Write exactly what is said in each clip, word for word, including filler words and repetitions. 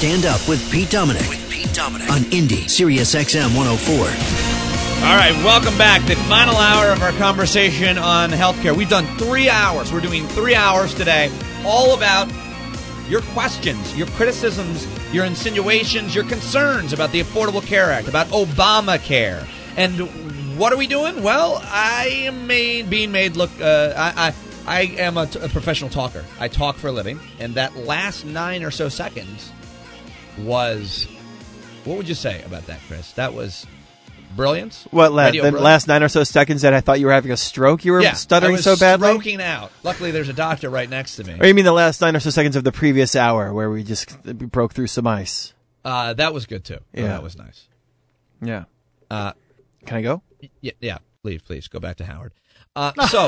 Stand Up with Pete Dominick. With Pete Dominick on Indy Sirius X M one oh four. All right, welcome back. The final hour of our conversation on healthcare. We've done three hours. We're doing three hours today, all about your questions, your criticisms, your insinuations, your concerns about the Affordable Care Act, about Obamacare. And what are we doing? Well, I am made, being made look, uh, I, I, I am a, t- a professional talker. I talk for a living. And that last nine or so seconds was, what would you say about that, Chris? That was brilliance? What, la- the brilliance? last nine or so seconds that I thought you were having a stroke? You were yeah, stuttering I was so badly? stroking out. Luckily, there's a doctor right next to me. Or you mean the last nine or so seconds of the previous hour where we just we broke through some ice? Uh, that was good, too. Yeah. Oh, that was nice. Yeah. Uh, Can I go? Yeah, yeah, please, please, go back to Howard. Uh, so,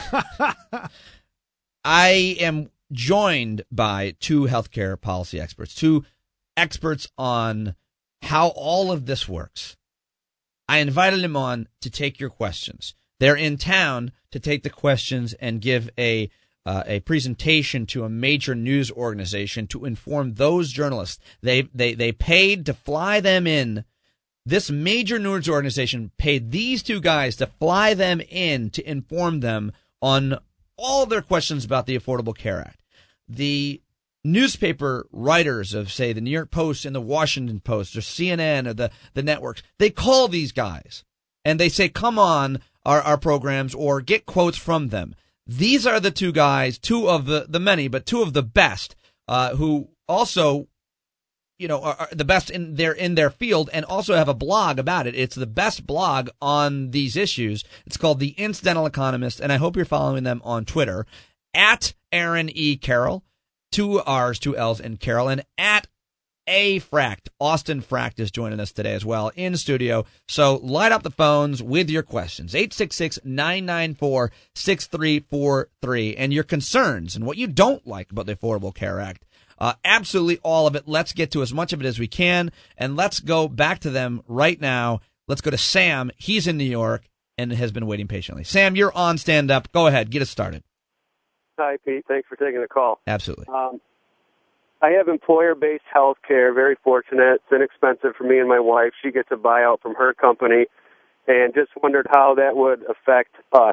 I am joined by two healthcare policy experts, two experts on how all of this works. I invited them on to take your questions. They're in town to take the questions and give a uh, a presentation to a major news organization to inform those journalists. They they they paid to fly them in. This major news organization paid these two guys to fly them in to inform them on all of their questions about the Affordable Care Act. The newspaper writers of, say, the New York Post and the Washington Post or C N N or the, the networks, they call these guys and they say, come on our, our programs or get quotes from them. These are the two guys, two of the, the many, but two of the best, uh, who also, you know, are, are the best in their, in their field and also have a blog about it. It's the best blog on these issues. It's called The Incidental Economist, and I hope you're following them on Twitter, at Aaron E. Carroll. Two R's, two L's, and Carol, and at A Fract. Austin Fract is joining us today as well in studio. So light up the phones with your questions. eight six six, nine nine four, six three four three. And your concerns and what you don't like about the Affordable Care Act. Uh, absolutely all of it. Let's get to as much of it as we can. And let's go back to them right now. Let's go to Sam. He's in New York and has been waiting patiently. Sam, you're on Stand Up. Go ahead. Get us started. Hi, Pete. Thanks for taking the call. Absolutely. Um, I have employer-based health care, very fortunate. It's inexpensive for me and my wife. She gets a buyout from her company, and just wondered how that would affect us.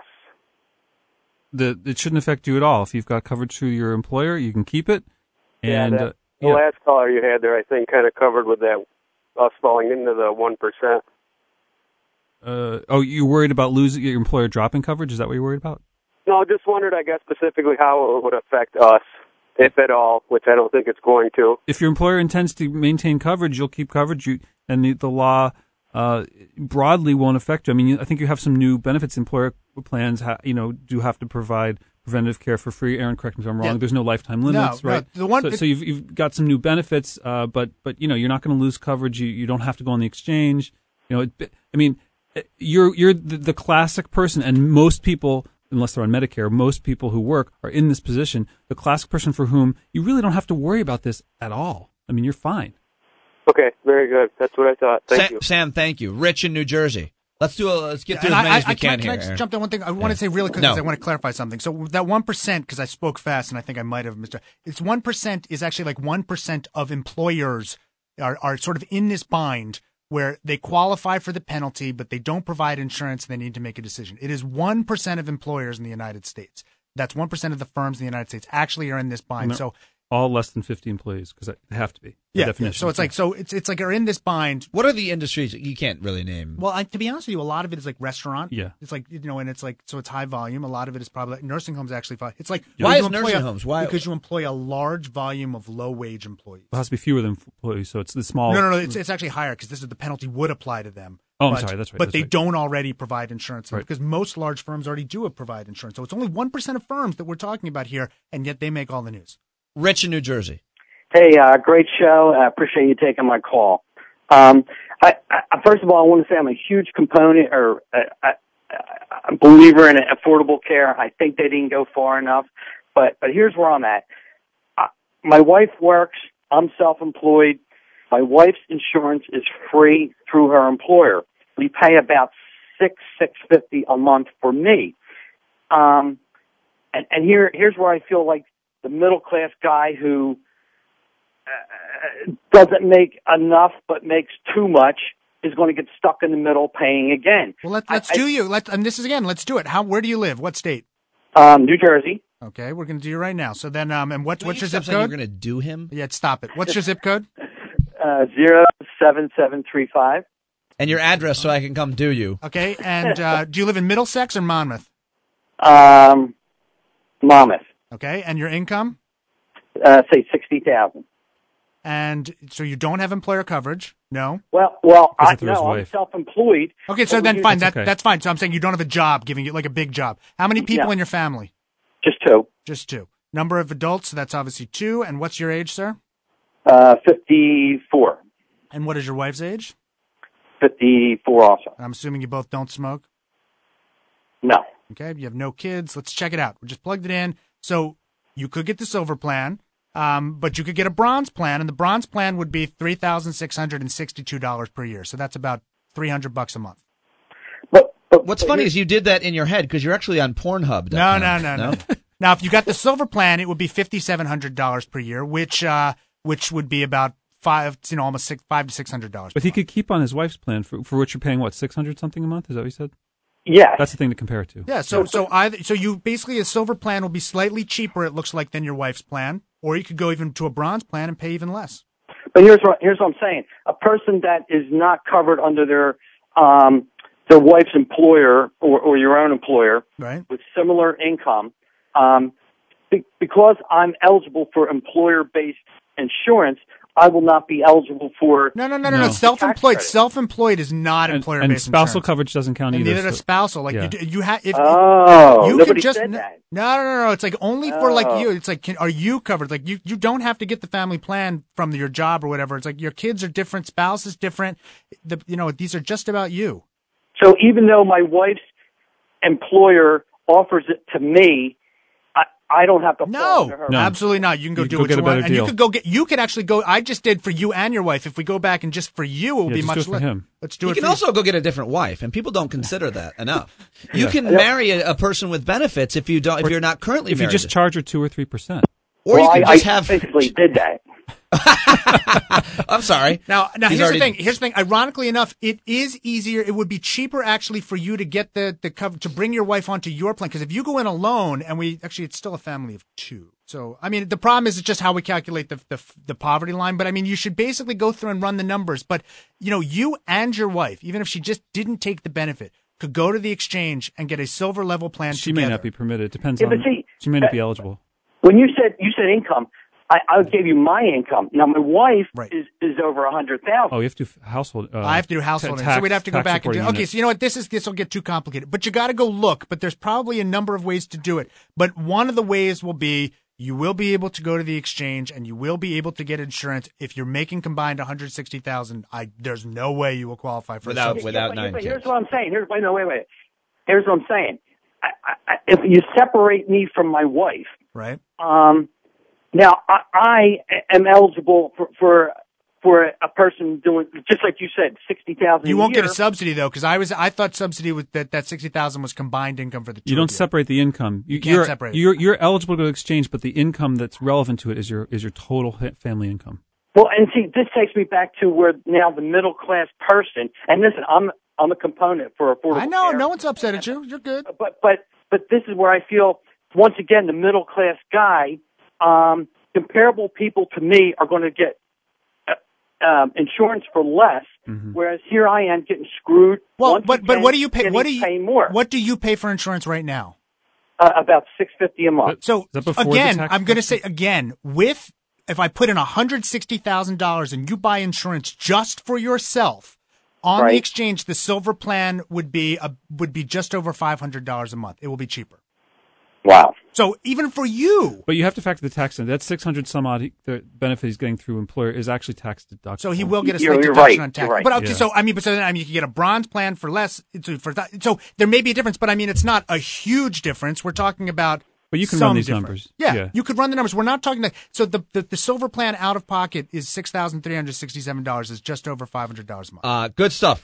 The, it shouldn't affect you at all. If you've got coverage through your employer, you can keep it. And yeah, that, uh, the yeah. last caller you had there, I think, kind of covered with that, us falling into the one percent. Uh, oh, you're worried about losing your employer dropping coverage? Is that what you're worried about? No, just wondered, I guess, specifically how it would affect us, if at all, which I don't think it's going to. If your employer intends to maintain coverage, you'll keep coverage, you, and the, the law uh, broadly won't affect you. I mean, you, I think you have some new benefits. Employer plans, ha, you know, do have to provide preventative care for free. Aaron, correct me if I'm wrong. Yeah. There's no lifetime limits, no, right? No, the one so, so you've, you've got some new benefits, uh, but but you know, you're not going to lose coverage. You you don't have to go on the exchange. You know, it, I mean, you're you're the, the classic person, and most people, unless they're on Medicare, most people who work are in this position, the classic person for whom you really don't have to worry about this at all. I mean, you're fine. Okay, very good. That's what I thought. Thank Sam, you. Sam, thank you. Rich in New Jersey. Let's do a, let's get through yeah, as many I, as we I, can, can, here. Can I just jump in one thing? I want to say really quick no. because I want to clarify something. So that one percent, because I spoke fast and I think I might have missed it. It's one percent is actually like one percent of employers are, are sort of in this bind where they qualify for the penalty, but they don't provide insurance. They need to make a decision. It is one percent of employers in the United States. That's one percent of the firms in the United States actually are in this bind. So all less than fifty employees, because they have to be. Yeah, definition. So it's like so it's it's like are in this bind. What are the industries you can't really name? Well, I, to be honest with you, a lot of it is like restaurant. Yeah, it's like you know, and it's like so it's high volume. A lot of it is probably like nursing homes. Actually, it's like why is nursing a, homes? Why? Because you employ a large volume of low wage employees. It has to be fewer than employees, so it's the small. No, no, no. It's it's actually higher because this is the penalty would apply to them. Oh, I'm but, sorry, that's right. But that's they right. don't already provide insurance right. because most large firms already do provide insurance. So it's only one percent of firms that we're talking about here, and yet they make all the news. Rich in New Jersey. Hey, uh, great show. I appreciate you taking my call. Um, I, I, first of all, I want to say I'm a huge component or a, a, a believer in affordable care. I think they didn't go far enough, but but here's where I'm at. Uh, my wife works. I'm self-employed. My wife's insurance is free through her employer. We pay about six six fifty a month for me. Um, and, and here here's where I feel like the middle class guy who uh, doesn't make enough but makes too much is going to get stuck in the middle paying again. Well, let, let's I, do you. Let and this is again. Let's do it. How? Where do you live? What state? Um, New Jersey. Okay, we're going to do you right now. So then, um, and what, Don't what's you your stop zip saying code? You're going to do him, Yeah, stop it. What's your zip code? Uh, zero seven seven three five. and your address so I can come do you. Okay, and uh, do you live in Middlesex or Monmouth? Um, Monmouth. Okay, and your income? Uh, say sixty thousand. And so you don't have employer coverage? No. Well, well, Because I of his no, I'm wife. self-employed. Okay, so But then we fine. use- That okay. that's fine. So I'm saying you don't have a job, giving you like a big job. How many people Yeah. in your family? Just two. Just two. Number of adults, so that's obviously two. And what's your age, sir? Uh, fifty-four. And what is your wife's age? fifty-four also. I'm assuming you both don't smoke. No. Okay, you have no kids. Let's check it out. We just plugged it in. So you could get the silver plan, um, but you could get a bronze plan, and the bronze plan would be three thousand six hundred and sixty-two dollars per year. So that's about three hundred bucks a month. But, but What's but funny here- is you did that in your head because you're actually on Pornhub. No, no, no, no. Now, if you got the silver plan, it would be fifty-seven hundred dollars per year, which uh, which would be about five, you know, almost six, five to six hundred dollars. But he could keep on his wife's plan for for which you're paying what six hundred something a month. Is that what you said? Yes. That's the thing to compare it to. Yeah, so so either so you basically a silver plan will be slightly cheaper. It looks like than your wife's plan, or you could go even to a bronze plan and pay even less. But here's what here's what I'm saying: a person that is not covered under their um, their wife's employer or, or your own employer Right. with similar income, um, be, because I'm eligible for employer-based insurance, I will not be eligible for. No, no, no, no, no. No. Self-employed. Tax credit. Self-employed is not And, employer-based and spousal insurance. coverage doesn't count And either. neither does so- spousal. Like yeah. you, do- you have if Oh, you nobody could just said no, that. no, no, no. It's like only for like Oh. you. It's like, can, are you covered? Like you, you don't have to get the family plan from your job or whatever. It's like your kids are different, spouse is different. The, you know, these are just about you. So even though my wife's employer offers it to me, I, I don't have to fall No, under her. No. absolutely not. You can go You do could what get you a want, better and you deal. could go get. You could actually go. I just did for you and your wife. If we go back and just for you, it will Yeah, be just much do it for less. him. Let's do You it. can for also go get a different wife, and people don't consider that enough. You Yeah. can marry a, a person with benefits if you don't, if you're not currently If you married, just charge her two or three percent. or well, you can I, just I have. basically did that. I'm sorry. Now, now He's here's already- the thing. Here's the thing. Ironically enough, it is easier. It would be cheaper actually for you to get the the cover to bring your wife onto your plan. Because if you go in alone, and we actually, it's still a family of two. So I mean, the problem is it's just how we calculate the the, the poverty line. But I mean, you should basically go through and run the numbers. But you know, you and your wife, even if she just didn't take the benefit, could go to the exchange and get a silver level plan. She together. may not be permitted. It depends Yeah, on. but see, she may not that- be eligible. When you said you said income, I, I gave you my income. Now my wife Right. is is over a hundred thousand. Oh, you have to f- household. Uh, I have to do household, ta- income, so tax- we'd have to go tax back and do. reporting Okay, unit. so you know what? This is this will get too complicated, but you got to go look. But there's probably a number of ways to do it. But one of the ways will be you will be able to go to the exchange and you will be able to get insurance if you're making combined one hundred sixty thousand. I there's no way you will qualify for Without- a subsidy. without but, nine but kids. here's what I'm saying. Here's wait no wait wait. Here's what I'm saying. I, I, if you separate me from my wife, right. um, now I, I am eligible for for for a person doing just like you said, sixty thousand. You won't year. get a subsidy though, because I was I thought subsidy was that that sixty thousand was combined income for the two. You don't of you. separate the income. You, can't you're, separate it. You're you're eligible to exchange, but the income that's relevant to it is your is your total ha- family income. Well, and see, this takes me back to where now the middle class person. And listen, I'm I'm a component for affordable I know care. no one's upset at you. You're good. But but but this is where I feel once again the middle class guy, um, comparable people to me are going to get uh, um, insurance for less, whereas here I am getting screwed. Well, once but but again, what do you pay? getting What do you pay more? What do you pay for insurance right now? Uh, about six fifty a month. But- So Is that before the again, tax I'm going to say deduction? again, with if I put in one hundred sixty thousand dollars and you buy insurance just for yourself on the Right. exchange, the silver plan would be a, would be just over five hundred dollars a month. It will be cheaper. Wow. So even for you, But you have to factor the tax in. That six hundred some odd he- the benefit he's getting through employer is actually tax deductible. so he will get a You're- slight you're deduction right. on tax. You're right. But okay, Yeah. so I mean, but so then I mean, you can get a bronze plan for less. So, for that, so there may be a difference, but I mean, it's not a huge difference. We're talking about. But you can some run these difference. numbers. Yeah, Yeah. you could run the numbers. We're not talking like so the the, the silver plan out of pocket is six thousand three hundred sixty seven dollars. Is just over five hundred dollars a month. Uh, good stuff, Rich.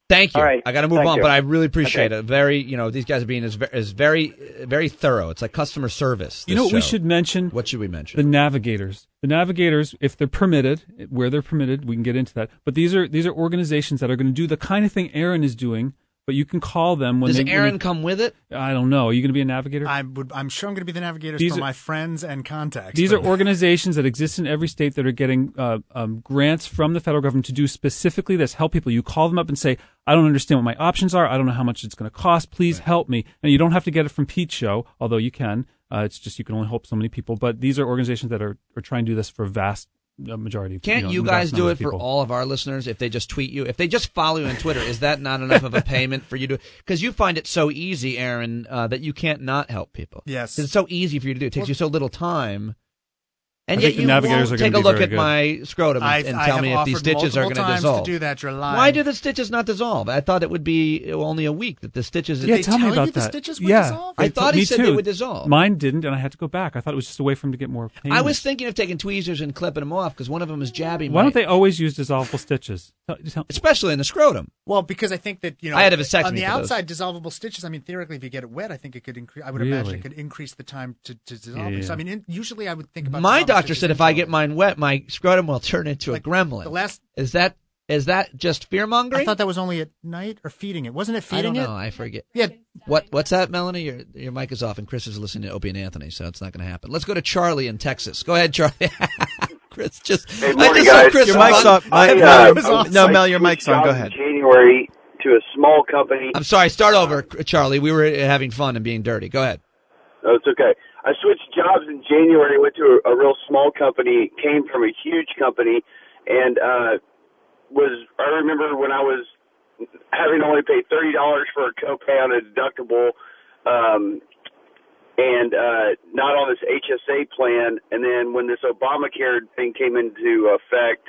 Thank you. All right. I got to move Thank on, you. but I really appreciate Okay. it. Very, you know, these guys are being as, ve- as very, very thorough. It's like customer service. You this know what we show. should mention? What should we mention? The navigators. The navigators, if they're permitted, where they're permitted, we can get into that. But these are these are organizations that are going to do the kind of thing Aaron is doing. But you can call them when Does they. when Aaron you- come with it? I don't know. Are you going to be a navigator? I would, I'm sure I'm going to be the navigators These for are- my friends and contacts. These are but- organizations that exist in every state that are getting uh, um, grants from the federal government to do specifically this, help people. You call them up and say, I don't understand what my options are. I don't know how much it's going to cost. Please help me. And you don't have to get it from Pete's show, although you can. Uh, it's just you can only help so many people. But these are organizations that are, are trying to do this for a vast uh, majority. Can't know, you vast guys do number it of for people. all of our listeners if they just tweet you? If they just follow you on Twitter, is that not enough of a payment for you to? Because you find it so easy, Aaron, uh, that you can't not help people. Yes. 'Cause it's so easy for you to do. It takes Well- you so little time. And I yet think the you navigators won't are gonna take a be look very at good. my scrotum and, I've, and I tell have me if these offered stitches are multiple going to times dissolve. to do that. You're lying. Why do the stitches not dissolve? I thought it would be only a week that the stitches. Did Yeah, they tell me tell about you the that. stitches would yeah, dissolve? I They thought told he me said too. they would dissolve. Mine didn't, and I had to go back. I thought it was just a way for him to get more pain. I was thinking of taking tweezers and clipping them off because one of them is jabbing. Why my- don't they always use dissolvable stitches? Tell- tell- especially in the scrotum? Well, because I think that, you know, I had a vasectomy on the for those. outside dissolvable stitches, I mean, theoretically, if you get it wet, I think it could increase, I would Really? imagine it could increase the time to, to dissolve Yeah, it. So, yeah. I mean, in, usually I would think about My dissolvable doctor stitches said if I inside. get mine wet, my scrotum will turn into Like, a gremlin. The last, Is that is that just fear mongering? I thought that was only at night or feeding it. Wasn't it I don't feeding know. it? I forget. Yeah. What what's that, Melanie? Your your mic is off, and Chris is listening to Opie and Anthony, so it's not going to happen. Let's go to Charlie in Texas. Go ahead, Charlie. Chris just. Hey, I morning, just saw guys. Chris Your run- mic's off. I, My- uh, Mel, I- no, I Mel, your switched mic's on. Go jobs ahead. in January to a small company. I'm sorry. Start over, Charlie. We were having fun and being dirty. Go ahead. No, it's okay. I switched jobs in January, went to a, a real small company, came from a huge company, and uh, was. I remember when I was having to only pay thirty dollars for a copay on a deductible, um, and uh, not on this H S A plan. And then when this Obamacare thing came into effect,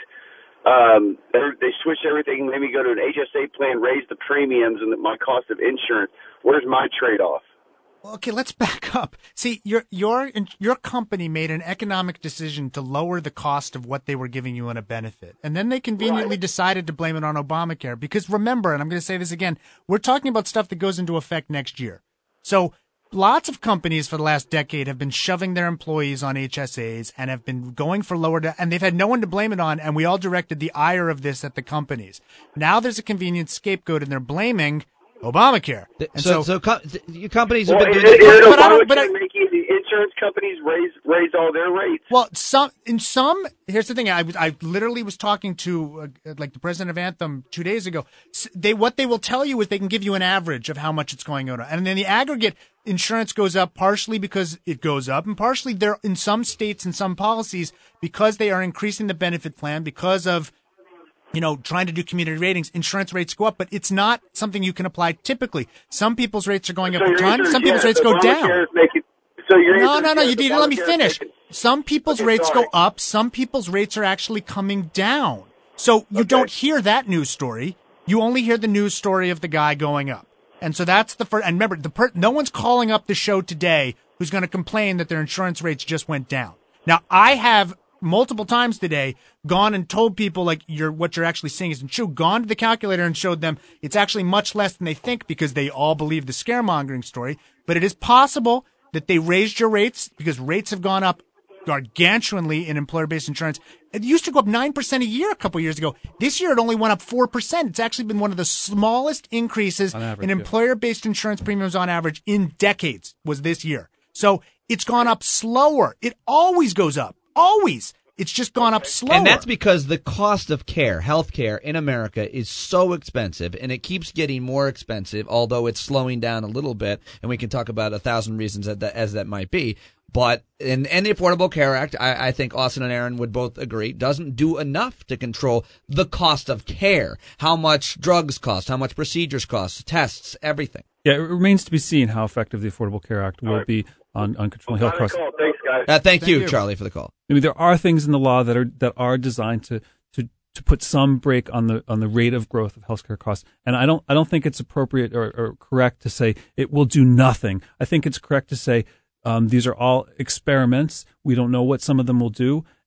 um, they, they switched everything, made me go to an H S A plan, raised the premiums and my cost of insurance. Where's my trade-off? Okay, let's back up. See, your your your company made an economic decision to lower the cost of what they were giving you in a benefit, and then they conveniently decided to blame it on Obamacare. Because remember, and I'm going to say this again, we're talking about stuff that goes into effect next year. So lots of companies for the last decade have been shoving their employees on H S As and have been going for lower, de- and they've had no one to blame it on, and we all directed the ire of this at the companies. Now there's a convenient scapegoat, and they're blaming Obamacare. And So, so, co- th- your companies have Well, been is doing it, is it But I don't- Obamacare but I- making the insurance companies raise raise all their rates? Well, some in some. Here's the thing. I was I literally was talking to uh, like the president of Anthem two days ago. S- They what they will tell you is they can give you an average of how much it's going on, and then the aggregate insurance goes up partially because it goes up, and partially there in some states and some policies because they are increasing the benefit plan because of, you know, trying to do community ratings, insurance rates go up, but it's not something you can apply typically. Some people's rates are going up So a your ton. answer is Some people's yes, rates go Obamacare down. is making- so your No, answer no, is no. yes, You didn't let me Obamacare is finish. making- Some people's Okay, rates sorry. go up. Some people's rates are actually coming down. So you Okay. don't hear that news story. You only hear the news story of the guy going up. And so that's the first. And remember, the per, no one's calling up the show today who's going to complain that their insurance rates just went down. Now, I have multiple times today gone and told people like you're what you're actually seeing isn't true. Gone to the calculator and showed them it's actually much less than they think because they all believe the scaremongering story. But it is possible that they raised your rates because rates have gone up gargantuanly in employer-based insurance. It used to go up nine percent a year a couple years ago. This year it only went up four percent. It's actually been one of the smallest increases On average, in yeah. employer-based insurance premiums on average in decades was this year. So it's gone up slower. It always goes up. Always. It's just gone up slower. And that's because the cost of care, health care in America is so expensive, and it keeps getting more expensive, although it's slowing down a little bit, and we can talk about a thousand reasons that, that, as that might be. But in, and the Affordable Care Act, I, I think Austin and Aaron would both agree, doesn't do enough to control the cost of care, how much drugs cost, how much procedures cost, tests, everything. Yeah, it remains to be seen how effective the Affordable Care Act will right. be on, on controlling Got health a costs. call. Thanks, guys. Uh, thank, Thank you, you. Charlie, for the call. I mean, there are things in the law that are that are designed to to to put some brake on the on the rate of growth of healthcare costs, and I don't I don't think it's appropriate or, or correct to say it will do nothing. I think it's correct to say um, these are all experiments. We don't know what some of them will do,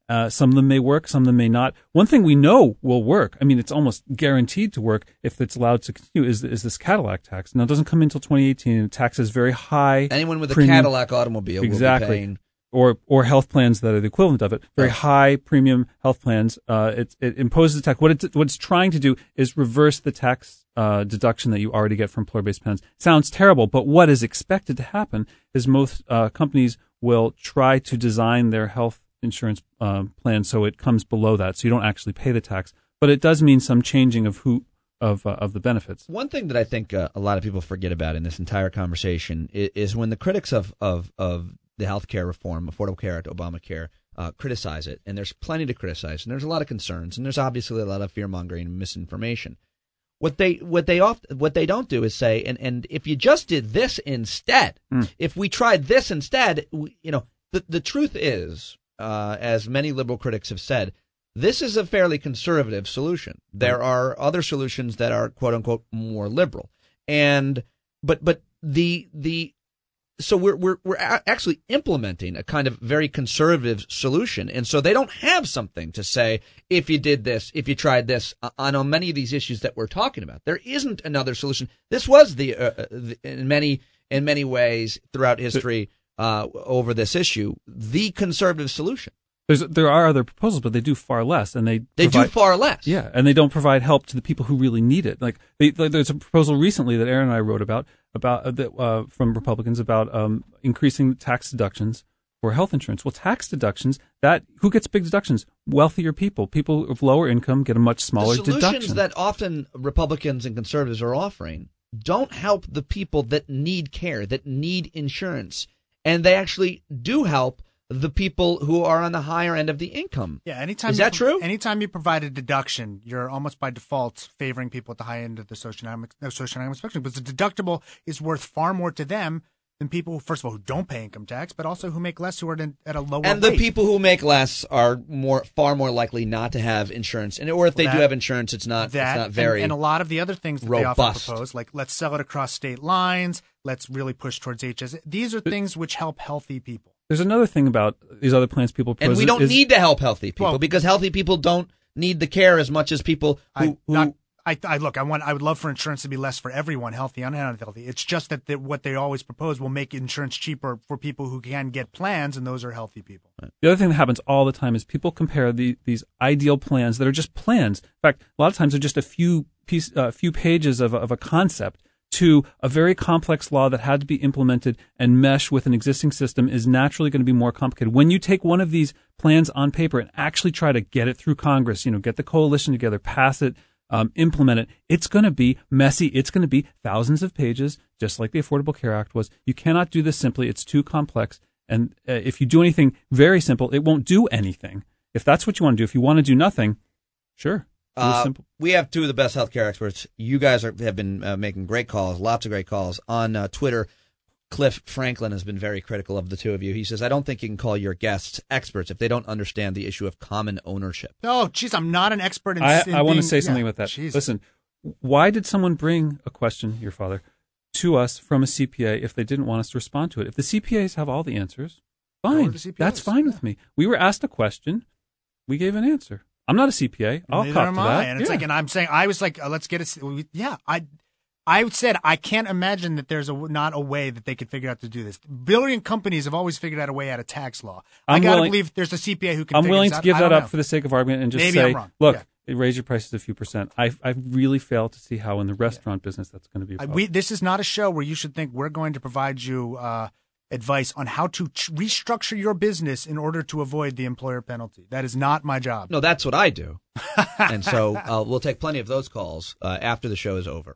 Uh, some of them may work, some of them may not. One thing we know will work, I mean, it's almost guaranteed to work if it's allowed to continue, is, is this Cadillac tax. Now, it doesn't come in until twenty eighteen, and it taxes very high. Anyone with premium, a Cadillac automobile exactly, will be paying. Or, or health plans that are the equivalent of it. Very high premium health plans. Uh, it, it imposes a tax. What, it, what it's trying to do is reverse the tax uh, deduction that you already get from employer-based plans. Sounds terrible, but what is expected to happen is most uh, companies will try to design their health insurance uh, plan so it comes below that, so you don't actually pay the tax. But it does mean some changing of who of uh, of the benefits. One thing that I think uh, a lot of people forget about in this entire conversation is, is when the critics of of of the healthcare reform, Affordable Care Act, Obamacare, uh, criticize it, and there's plenty to criticize, and there's a lot of concerns, and there's obviously a lot of fear mongering and misinformation. What they what they oft, what they don't do is say, and, and if you just did this instead, mm. if we tried this instead, we, you know, the the truth is. Uh, as many liberal critics have said, this is a fairly conservative solution. There are other solutions that are "quote unquote" more liberal, and but but the the so we're we're we're actually implementing a kind of very conservative solution, and so they don't have something to say if you did this, if you tried this on, on many of these issues that we're talking about. There isn't another solution. This was the, uh, the in many in many ways throughout history. Uh, over this issue, the conservative solution. There's, there are other proposals, but they do far less, and they they provide, do far less. Yeah, and they don't provide help to the people who really need it. Like they, there's a proposal recently that Aaron and I wrote about about uh, that, uh, from Republicans about um, increasing tax deductions for health insurance. Well, tax deductions that who gets big deductions? Wealthier people. People of lower income get a much smaller the solutions deduction. That often Republicans and conservatives are offering don't help the people that need care, that need insurance. And they actually do help the people who are on the higher end of the income. Yeah, anytime is you, that true? Anytime you provide a deduction, you're almost by default favoring people at the high end of the socioeconomic, no, socioeconomic spectrum. Because the deductible is worth far more to them than people, who, first of all, who don't pay income tax, but also who make less, who are at a lower and rate. The people who make less are more, far more likely not to have insurance, and or if they that, do have insurance, it's not, that, it's not very and, and a lot of the other things that robust. They often propose, like let's sell it across state lines, let's really push towards H S A. These are things which help healthy people. There's another thing about these other plans people propose. And we don't is, need to help healthy people well, because healthy people don't need the care as much as people who. I, who not, I, I look. I want. I would love for insurance to be less for everyone, healthy and unhealthy. It's just that the, what they always propose will make insurance cheaper for people who can get plans, and those are healthy people. The other thing that happens all the time is people compare the, these ideal plans that are just plans. In fact, a lot of times they're just a few piece, uh, few pages of, of a concept to a very complex law that had to be implemented and mesh with an existing system is naturally going to be more complicated. When you take one of these plans on paper and actually try to get it through Congress, you know, get the coalition together, pass it, um, implement it, it's going to be messy. It's going to be thousands of pages, just like the Affordable Care Act was. You cannot do this simply. It's too complex. And uh, if you do anything very simple, it won't do anything. If that's what you want to do, if you want to do nothing, sure. Uh, we have two of the best healthcare experts. You guys are, have been uh, making great calls, lots of great calls. On uh, Twitter, Cliff Franklin has been very critical of the two of you. He says, I don't think you can call your guests experts if they don't understand the issue of common ownership. Oh, geez, I'm not an expert in I, in I want to being, say something yeah, about that. Geez. Listen, why did someone bring a question, your father, to us from a C P A if they didn't want us to respond to it? If the C P As have all the answers, fine. That's fine yeah. with me. We were asked a question. We gave an answer. I'm not a C P A. I'll Neither cop am to I. that. And it's yeah. like, and I'm saying, I was like, uh, let's get it. Yeah, I, I said I can't imagine that there's a not a way that they could figure out to do this. Brilliant companies have always figured out a way out of tax law. I'm I gotta willing, believe there's a C P A who can. I'm figure willing this to out. give I that don't up know. for the sake of argument and just Maybe say, I'm wrong. look, Yeah. it raised your prices a few percent. I I really fail to see how in the restaurant yeah. business that's going to be. A problem. We, this is not a show where you should think we're going to provide you uh, advice on how to ch- restructure your business in order to avoid the employer penalty. That is not my job. No, that's what I do. And so uh, we'll take plenty of those calls uh, after the show is over.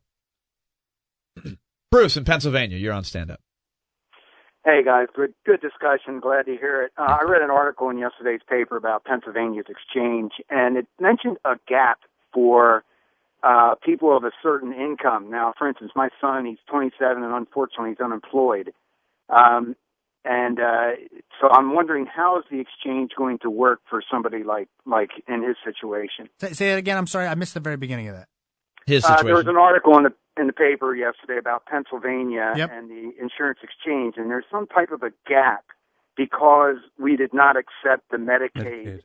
Bruce in Pennsylvania, you're on stand-up. Hey, guys. Good good discussion. Glad to hear it. Uh, I read an article in yesterday's paper about Pennsylvania's exchange, and it mentioned a gap for uh, people of a certain income. Now, for instance, my son, he's twenty-seven, and unfortunately he's unemployed. Um, and uh, so I'm wondering, how is the exchange going to work for somebody like, like in his situation? Say, say it again. I'm sorry. I missed the very beginning of that. His situation. Uh, there was an article in the in the paper yesterday about Pennsylvania yep. and the insurance exchange, and there's some type of a gap because we did not accept the Medicaid, Medicaid.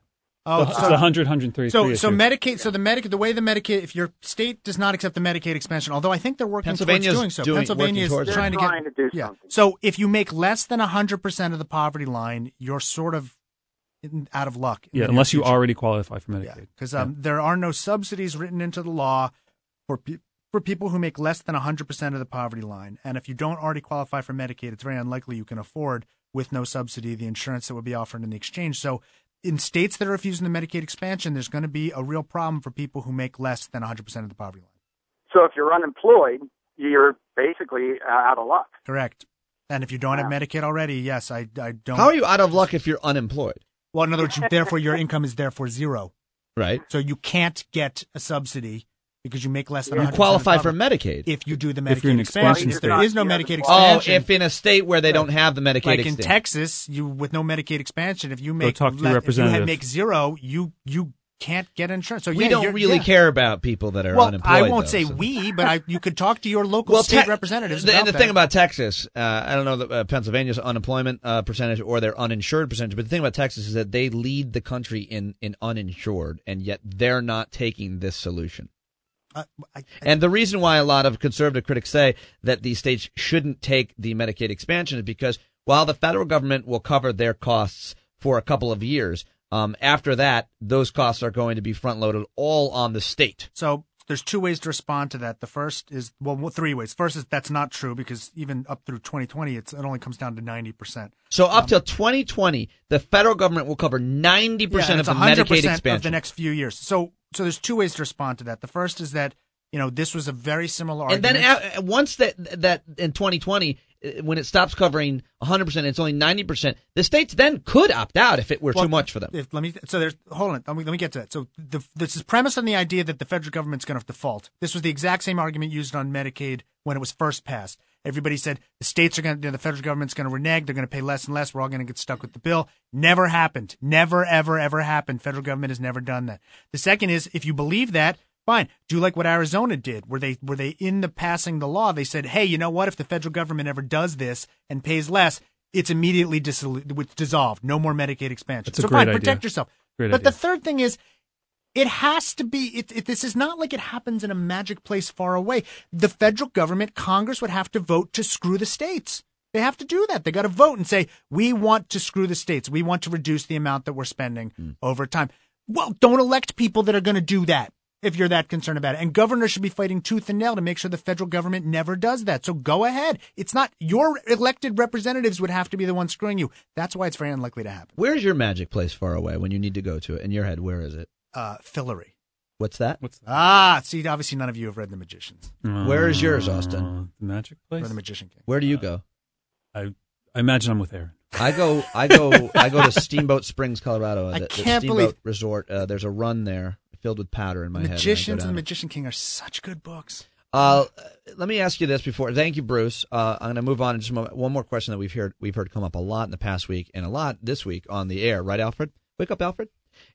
Oh, it's so, one hundred, one hundred thirty-three so, issue. so Medicaid, so the Medicaid, the way the Medicaid, if your state does not accept the Medicaid expansion, although I think they're working towards Pennsylvania's doing so. doing- Pennsylvania is working towards it. trying to They're trying get, to do yeah. something. So if you make less than one hundred percent of the poverty line, you're sort of in, out of luck. in yeah, the unless near you future. already qualify for Medicaid. Yeah, because um, there are no subsidies written into the law for pe- for people who make less than one hundred percent of the poverty line. And if you don't already qualify for Medicaid, it's very unlikely you can afford, with no subsidy, the insurance that would be offered in the exchange. So in states that are refusing the Medicaid expansion, there's going to be a real problem for people who make less than one hundred percent of the poverty line. So if you're unemployed, you're basically uh, out of luck. Correct. And if you don't have Wow. Medicaid already, yes, I, I don't. How are you out of luck if you're unemployed? Well, in other words, you, therefore, your income is therefore zero. Right. So you can't get a subsidy because you make less than You one hundred percent qualify of the for poverty. Medicaid. If you do the If you're in Medicaid expansion expansion, state. there is no Yeah, Medicaid Oh, expansion. if in a state where they don't have the Medicaid like in extension. Texas, you with no Medicaid expansion, if you make talk to your le- if you representative. ha- make zero, you you can't get insurance. So we yeah, don't you're- really yeah. care about people that are Well, unemployed. I won't though, say so- we, but I you could talk to your local Well, state te- representatives. The, about and the that. thing about Texas, uh, I don't know the, uh, Pennsylvania's unemployment uh, percentage or their uninsured percentage, but the thing about Texas is that they lead the country in, in uninsured, and yet they're not taking this solution. Uh, I, I, And the reason why a lot of conservative critics say that these states shouldn't take the Medicaid expansion is because while the federal government will cover their costs for a couple of years, um, after that, those costs are going to be front-loaded all on the state. so there's two ways to respond to that. The first is well, three ways. First is that's not true because even up through twenty twenty, it's, it only comes down to ninety percent. So up till twenty twenty, the federal government will cover ninety percent of the Medicaid expansion. of the next few years. So, so there's two ways to respond to that. The first is that you know this was a very similar And argument. then uh, once that that in twenty twenty, uh, when it stops covering one hundred percent, it's only ninety percent. The states then could opt out if it were Well, too much for them. If, let me. So there's. Hold on. Let me, let me get to that. So the, this is premised on the idea that the federal government's going to default. This was the exact same argument used on Medicaid when it was first passed. Everybody said the states are going to, the federal government's going to renege. They're going to pay less and less. We're all going to get stuck with the bill. Never happened. Never, ever, ever happened. Federal government has never done that. The second is, if you believe that, fine. Do like what Arizona did, where they, where they, in the passing the law, they said, hey, you know what? If the federal government ever does this and pays less, it's immediately dissolu- dissolved. No more Medicaid expansion. That's a so great fine, idea. protect yourself. Great but idea. the third thing is, it has to be, it, it, this is not like it happens in a magic place far away. The federal government, Congress would have to vote to screw the states. They have to do that. They got to vote and say, we want to screw the states. We want to reduce the amount that we're spending Mm. over time. Well, don't elect people that are going to do that if you're that concerned about it. And governors should be fighting tooth and nail to make sure the federal government never does that. So go ahead. It's not your elected representatives would have to be the ones screwing you. That's why it's very unlikely to happen. Where's your magic place far away when you need to go to it? In your head, where is it? Uh, Fillory. What's that? What's that? Ah, see, obviously none of you have read The Magicians Where is yours, Austin? Uh, The Magic Place? or The Magician King. Where do you go? I, I imagine I'm with Aaron. I go, I go, I go to Steamboat Springs, Colorado. I the, the can't Steamboat believe- Resort. Uh, there's a run there filled with powder in my The head. Magicians when I and The go down. Magician King are such good books. Uh, let me ask you this before. Thank you, Bruce. Uh, I'm going to move on in just a moment. One more question that we've heard we've heard come up a lot in the past week and a lot this week on the air. Right, Alfred? Wake up, Alfred.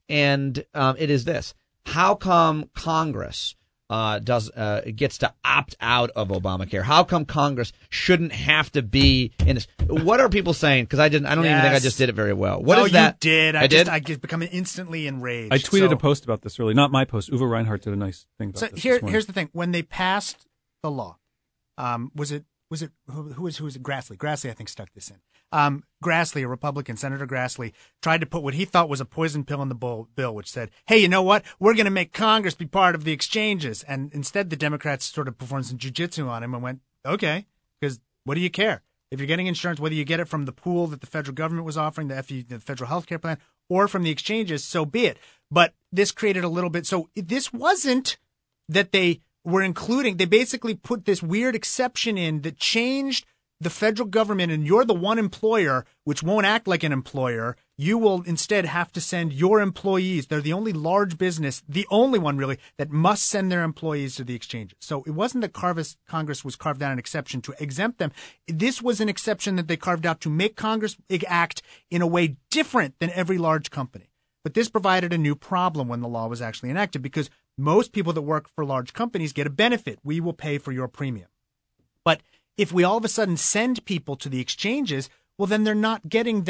And um, it is this: how come Congress uh, does uh, gets to opt out of Obamacare? How come Congress shouldn't have to be in this? What are people saying? Because I didn't. I don't even think I Yes. just did it very well. What no, is that? you did. I, I just, did. I get become instantly enraged. I tweeted So- a post about this earlier. Not my post. Uwe Reinhardt did a nice thing about So this. here, this morning. here's the thing: when they passed the law, um, was it was it who, who was who was it? Grassley. Grassley, I think, stuck this in. Um, Grassley, a Republican, Senator Grassley, tried to put what he thought was a poison pill in the bill, bill which said, "Hey, you know what? We're going to make Congress be part of the exchanges." And instead, the Democrats sort of performed some jujitsu on him and went, "Okay, because what do you care? If you're getting insurance, whether you get it from the pool that the federal government was offering, the F E, the federal health care plan, or from the exchanges, so be it." But this created a little bit. So this wasn't that they were including. They basically put this weird exception in that changed the federal government, and you're the one employer which won't act like an employer. You will instead have to send your employees. They're the only large business, the only one really, that must send their employees to the exchanges. So it wasn't that Carvis, Congress was carved out an exception to exempt them. This was an exception that they carved out to make Congress act in a way different than every large company. But this provided a new problem when the law was actually enacted, because most people that work for large companies get a benefit. We will pay for your premium. But if we all of a sudden send people to the exchanges, well, then they're not getting that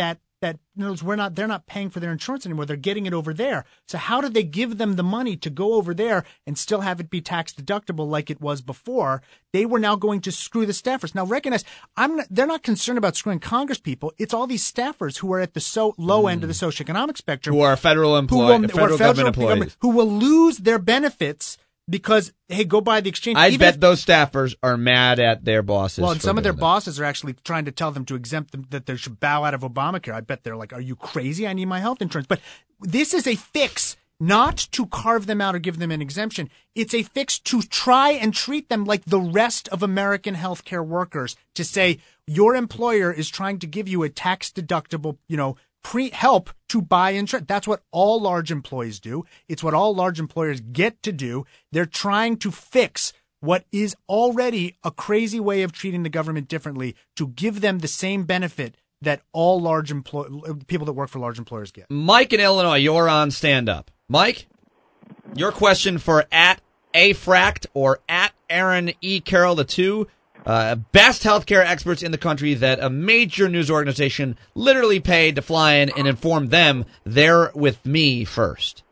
that in other words, we're not they're not paying for their insurance anymore. They're getting it over there. So how do they give them the money to go over there and still have it be tax deductible like it was before? They were now going to screw the staffers. Now recognize, I'm not, they're not concerned about screwing Congress people. It's all these staffers who are at the so low end of the socioeconomic spectrum, Who are federal employees, who will, federal, or federal government employees. government, who will lose their benefits because, hey, go buy the exchange. I Even bet if, those staffers are mad at their bosses. Well, and for some of their doing that. bosses are actually trying to tell them to exempt them, that they should bow out of Obamacare. I bet they're like, are you crazy? I need my health insurance. But this is a fix, not to carve them out or give them an exemption. It's a fix to try and treat them like the rest of American healthcare workers, to say your employer is trying to give you a tax deductible, you know, pre help to buy insurance. That's what all large employees do. It's what all large employers get to do. They're trying to fix what is already a crazy way of treating the government differently to give them the same benefit that all large employ people that work for large employers get. Mike in Illinois, you're on Stand Up. Mike, your question for at AFRACT or at Aaron E. Carroll, the two Uh, best healthcare experts in the country that a major news organization literally paid to fly in and inform them they're with me first.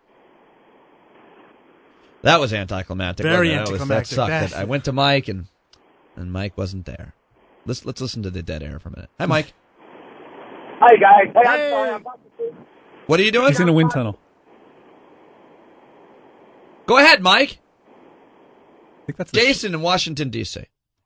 That was anticlimactic. Very wasn't it? That was- anticlimactic. That sucked. That- That I went to Mike and and Mike wasn't there. Let's let's listen to the dead air for a minute. Hi, Mike. Hi, guys. Hey, I'm Hey. sorry. I'm about to What are you doing? He's in a wind tunnel. Go ahead, Mike. I think that's the Jason in Washington, D C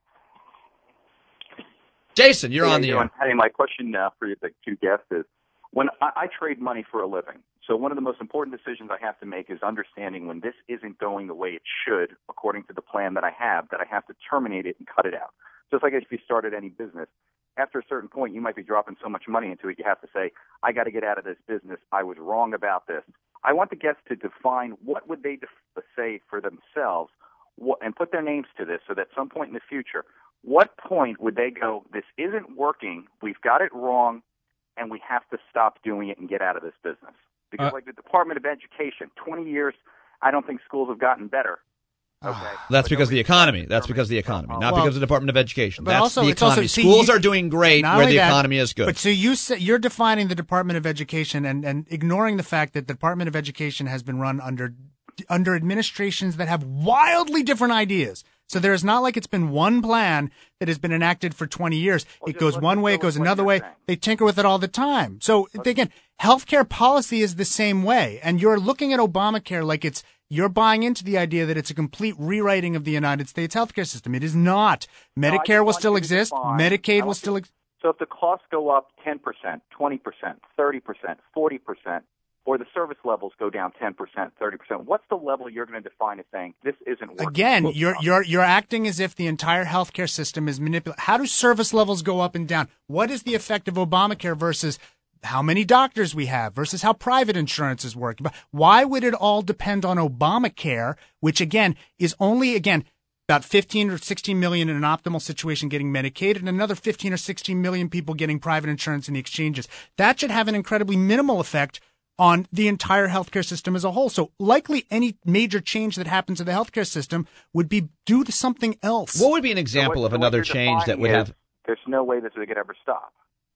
Jason, you're Hey, on how the you air. doing? Hey, my question uh, for you, the two guests is, when I, I trade money for a living, so one of the most important decisions I have to make is understanding when this isn't going the way it should, according to the plan that I have, that I have to terminate it and cut it out. Just like if you started any business, after a certain point, you might be dropping so much money into it, you have to say, I got to get out of this business. I was wrong about this. I want the guests to define what would they def- say for themselves what, and put their names to this so that at some point in the future, what point would they go, this isn't working, we've got it wrong, and we have to stop doing it and get out of this business? Because Uh, like the Department of Education, twenty years, I don't think schools have gotten better. Okay. That's But because of the nobody- economy. That's because of the economy, not Well, because of the Department of Education. but That's also- the it's also- economy. see, Schools you- are doing great Not where only the that, economy is good. But so you say, you're defining the Department of Education and, and ignoring the fact that the Department of Education has been run under under administrations that have wildly different ideas. So there is not like it's been one plan that has been enacted for twenty years. Well, It just goes let's one just way, go it goes with what another you're way. saying. They tinker with it all the time. So again, healthcare policy is the same way. And you're looking at Obamacare like it's you're buying into the idea that it's a complete rewriting of the United States healthcare system. It is not. No, I Medicare just will want still you to exist. define- Medicaid I will want still you- exist. So if the costs go up ten percent, twenty percent, thirty percent, forty percent, or the service levels go down ten percent, thirty percent, what's the level you're going to define as saying this isn't working? Again, you're you're you're acting as if the entire healthcare system is manipulated. How do service levels go up and down? What is the effect of Obamacare versus how many doctors we have versus how private insurance is working? Why would it all depend on Obamacare, which again is only again about fifteen or sixteen million in an optimal situation getting Medicaid and another fifteen or sixteen million people getting private insurance in the exchanges? That should have an incredibly minimal effect on the entire healthcare system as a whole. So likely any major change that happens to the healthcare system would be due to something else. What would be an So example what- of so what another you're change that defining would is have? There's no way this could ever stop.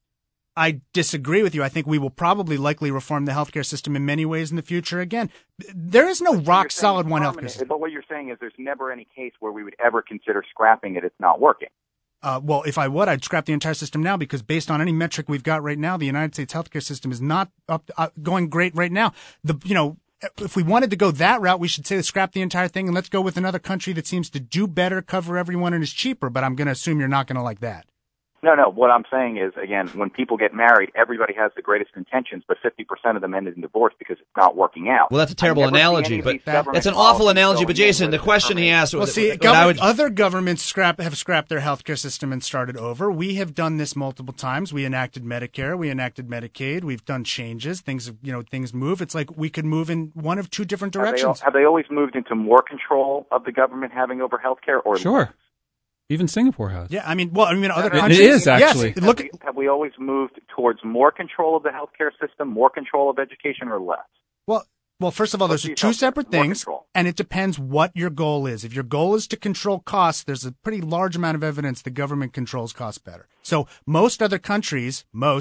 I disagree with you. I think we will probably likely reform the healthcare system in many ways in the future. Again, there is no But rock you're saying solid it's one healthcare permanent. system. But what you're saying is there's never any case where we would ever consider scrapping it. It's not working. Uh, well, if I would, I'd scrap the entire system now because based on any metric we've got right now, the United States healthcare system is not up, uh, going great right now. The you know, if we wanted to go that route, we should say scrap the entire thing and let's go with another country that seems to do better, cover everyone, and is cheaper. But I'm going to assume you're not going to like that. No, no. What I'm saying is, again, when people get married, everybody has the greatest intentions, but fifty percent of them end in divorce because it's not working out. Well, that's a terrible I never see analogy, any of but these government it's an awful policies analogy. But going in Jason, where the they're question he determining- asked Well, was, see, what I government, would, other governments scrap have scrapped their healthcare system and started over. We have done this multiple times. We enacted Medicare, we enacted Medicaid, we've done changes. Things, you know, things move. It's like we could move in one of two different Have they, al- directions. have they always moved into more control of the government having over healthcare, or Sure. less? Even Singapore has. Yeah, I mean, well, I mean, other no, no, countries. it is, actually. Yes, look, have, we, have we always moved towards more control of the healthcare system, more control of education, or less? well, well. First of all, Let's those are see two healthcare, separate more things, control. and it depends what your goal is. If your goal is to control costs, there's a pretty large amount of evidence the government controls costs better. So most other countries, most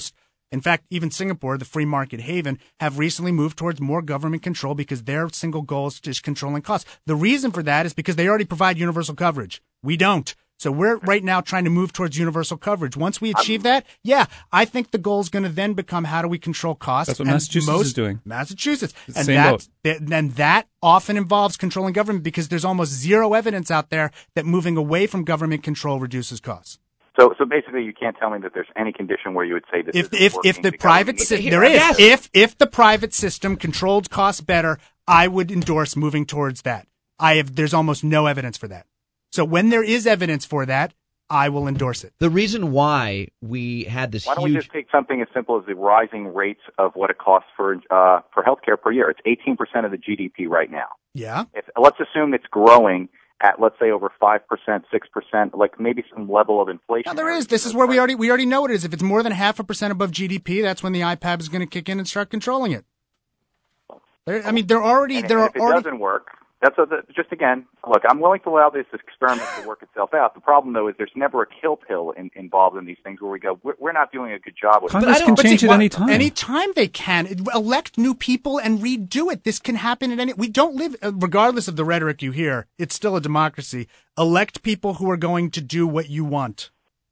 In fact, even Singapore, the free market haven, have recently moved towards more government control because their single goal is just controlling costs. The reason for that is because they already provide universal coverage. We don't. So we're right now trying to move towards universal coverage. Once we achieve that, yeah, I think the goal is going to then become how do we control costs. That's what And Massachusetts most, is doing. Massachusetts. It's the And same that's, boat. and that often involves controlling government because there's almost zero evidence out there that moving away from government control reduces costs. So, so basically, you can't tell me that there's any condition where you would say this If isn't if working if the because private we- system there is Yes. if if the private system controlled costs better, I would endorse moving towards that. I have there's almost no evidence for that. So when there is evidence for that, I will endorse it. The reason why we had this Why don't huge we just take something as simple as the rising rates of what it costs for uh, for healthcare per year? It's eighteen percent of the G D P right now. Yeah. If, let's assume it's growing at, let's say, over five percent, six percent, like maybe some level of inflation. Now there is. This is where we already we already know it is. If it's more than half a percent above G D P, that's when the I P A B is going to kick in and start controlling it. There, I mean, they're already And, there and are if it already. doesn't work, that's a, just again, look, I'm willing to allow this experiment to work itself out. The problem, though, is there's never a kill pill in, involved in these things where we go, we're, we're not doing a good job with Congress it. can But change see, it what- any time. Any time they can elect new people and redo it. This can happen at any. We don't live, uh, regardless of the rhetoric you hear. It's still a democracy. Elect people who are going to do what you want.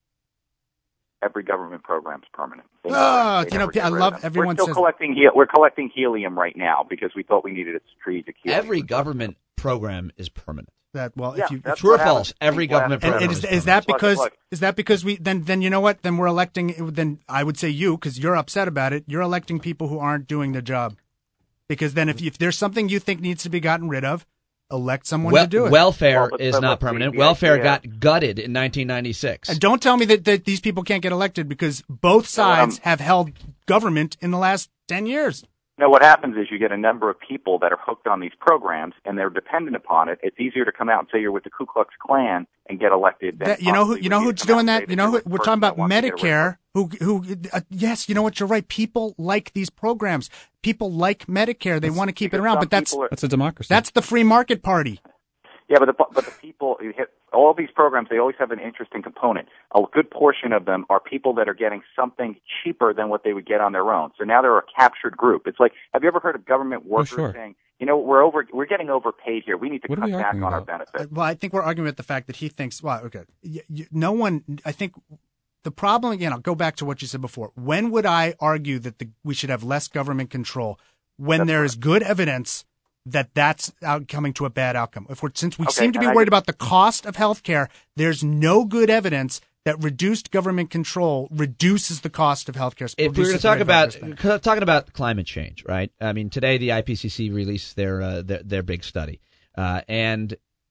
Every government program is permanent. They Ah, never- they you know, never get I rid of love- them. everyone We're still says- collecting he- we're collecting helium right now because we thought we needed a strategic helium. every government program is permanent. That well, Yeah, if you that's True or what happens. false? Every People government ask- and, program and is, is is that Look, because look. is that because we then then you know what then we're electing then I would say you because you're upset about it. You're electing people who aren't doing the job because then if if there's something you think needs to be gotten rid of, elect someone Wel- to do it. welfare Well, but- is but not look, the- permanent. the welfare idea- got gutted in nineteen ninety-six. And don't tell me that, that these people can't get elected because both sides um, have held government in the last ten years. No, what happens is you get a number of people that are hooked on these programs and they're dependent upon it. It's easier to come out and say you're with the Ku Klux Klan and get elected. Than That, you know who possibly you know would be who's to come out doing and that. say You know you're who, with the we're person talking about that wants to get rid of Medicare. Who who? Uh, yes, you know what? You're right. People like these programs. People like Medicare. They want to keep it because around. some But that's people are- That's a democracy. that's the free market party. Yeah, but the but the people, all these programs, they always have an interesting component. A good portion of them are people that are getting something cheaper than what they would get on their own. So now they're a captured group. It's like, have you ever heard of government workers sure. saying, you know, we're over, we're getting overpaid here. We need to What are cut we back on arguing our about? benefits. Well, I think we're arguing about the fact that he thinks. Well, okay, y- y- no one. I think the problem again. I'll go back to what you said before. When would I argue that the, we should have less government control? When That's there right. is good evidence that that's out coming to a bad outcome. If we're since we Okay, seem to be and I worried just- about the cost of health care, there's no good evidence that reduced government control reduces the cost of health care. If we were to talk about c- talking about climate change, right? I mean, today the I P C C released their uh, their, their big study, uh, and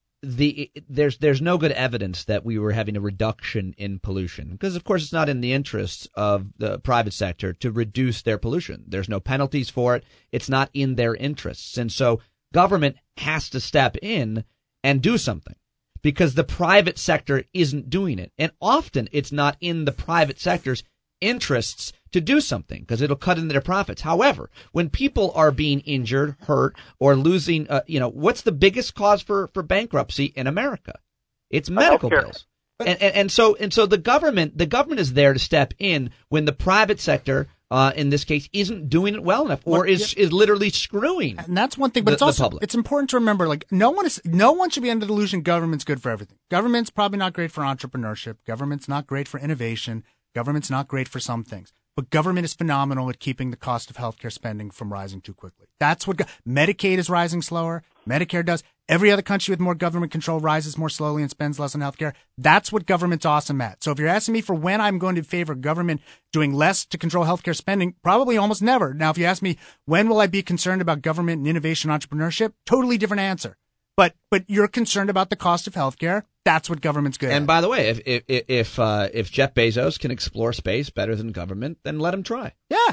the there's there's no good evidence that we were having a reduction in pollution because, of course, it's not in the interests of the private sector to reduce their pollution. There's no penalties for it. It's not in their interests, and so government has to step in and do something because the private sector isn't doing it, and often it's not in the private sector's interests to do something because it'll cut into their profits. However, when people are being injured, hurt, or losing, uh, you know, what's the biggest cause for, for bankruptcy in America? It's medical healthcare. bills. And, and and so and so the government the government is there to step in when the private sector, uh, in this case, isn't doing it well enough or Well, is is literally screwing. And that's one thing, but the- it's the also public. it's important to remember like no one is no one should be under the illusion government's good for everything. Government's probably not great for entrepreneurship. Government's not great for innovation. Government's not great for some things. But government is phenomenal at keeping the cost of healthcare spending from rising too quickly. That's what go- Medicaid is rising slower. Medicare does. Every other country with more government control rises more slowly and spends less on healthcare. That's what government's awesome at. So if you're asking me for when I'm going to favor government doing less to control healthcare spending, probably almost never. Now, if you ask me when will I be concerned about government and innovation entrepreneurship, totally different answer. But but you're concerned about the cost of healthcare. That's what government's good And at. by the way, if if if, uh, if Jeff Bezos can explore space better than government, then let him try. Yeah.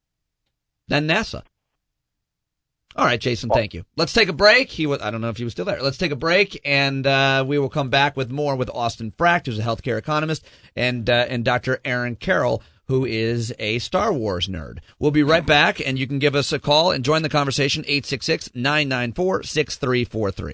Then NASA. All right, Jason, thank you. Let's take a break. He was, I don't know if he was still there. Let's take a break, and uh, we will come back with more with Austin Fracht, who's a healthcare economist, and uh, and Doctor Aaron Carroll, who is a Star Wars nerd. We'll be right back, and you can give us a call and join the conversation, eight six six, nine nine four, six three four three.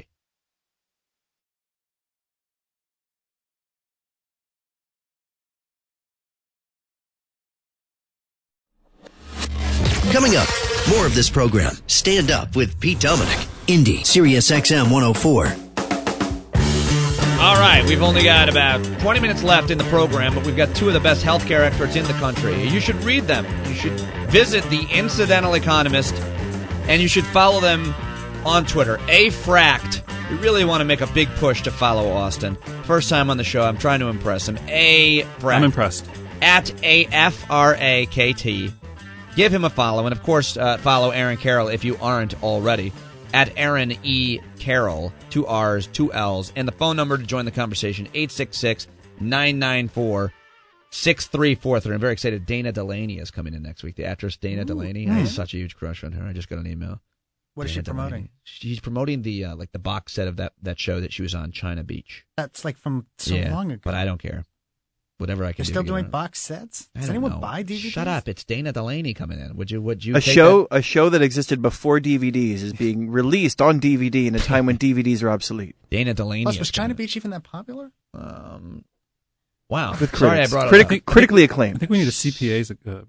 Coming up, more of this program. Stand Up with Pete Dominick. Indy, Sirius X M one oh four. All right, we've only got about twenty minutes left in the program, but we've got two of the best healthcare experts in the country. You should read them. You should visit The Incidental Economist, and you should follow them on Twitter. A Fract. We really want to make a big push to follow Austin. First time on the show, I'm trying to impress him. A Fract. I'm impressed. At A F R A K T. Give him a follow, and of course, uh, follow Aaron Carroll if you aren't already. At Aaron E. Carroll, two R's, two L's, and the phone number to join the conversation, eight six six, nine nine four, six three four three. I'm very excited. Dana Delaney is coming in next week, the actress Dana Ooh, Delaney. I have such a huge crush on her. I just got an email. What Dana is she promoting? Delaney. She's promoting the uh, like the box set of that, that show that she was on, China Beach. That's like from so yeah, long ago. But I don't care. Whatever I can You're do. still doing box sets? Does anyone know. buy D V Ds? Shut up! It's Dana Delaney coming in. Would you? Would you? A take show, that? a show that existed before D V Ds is being released on D V D in a time when D V Ds are obsolete. Dana Delaney. Plus, was China Beach even that popular? Um, wow. With Sorry, I critics. brought it Critic- up. critically acclaimed. I think we need a C P A's uh,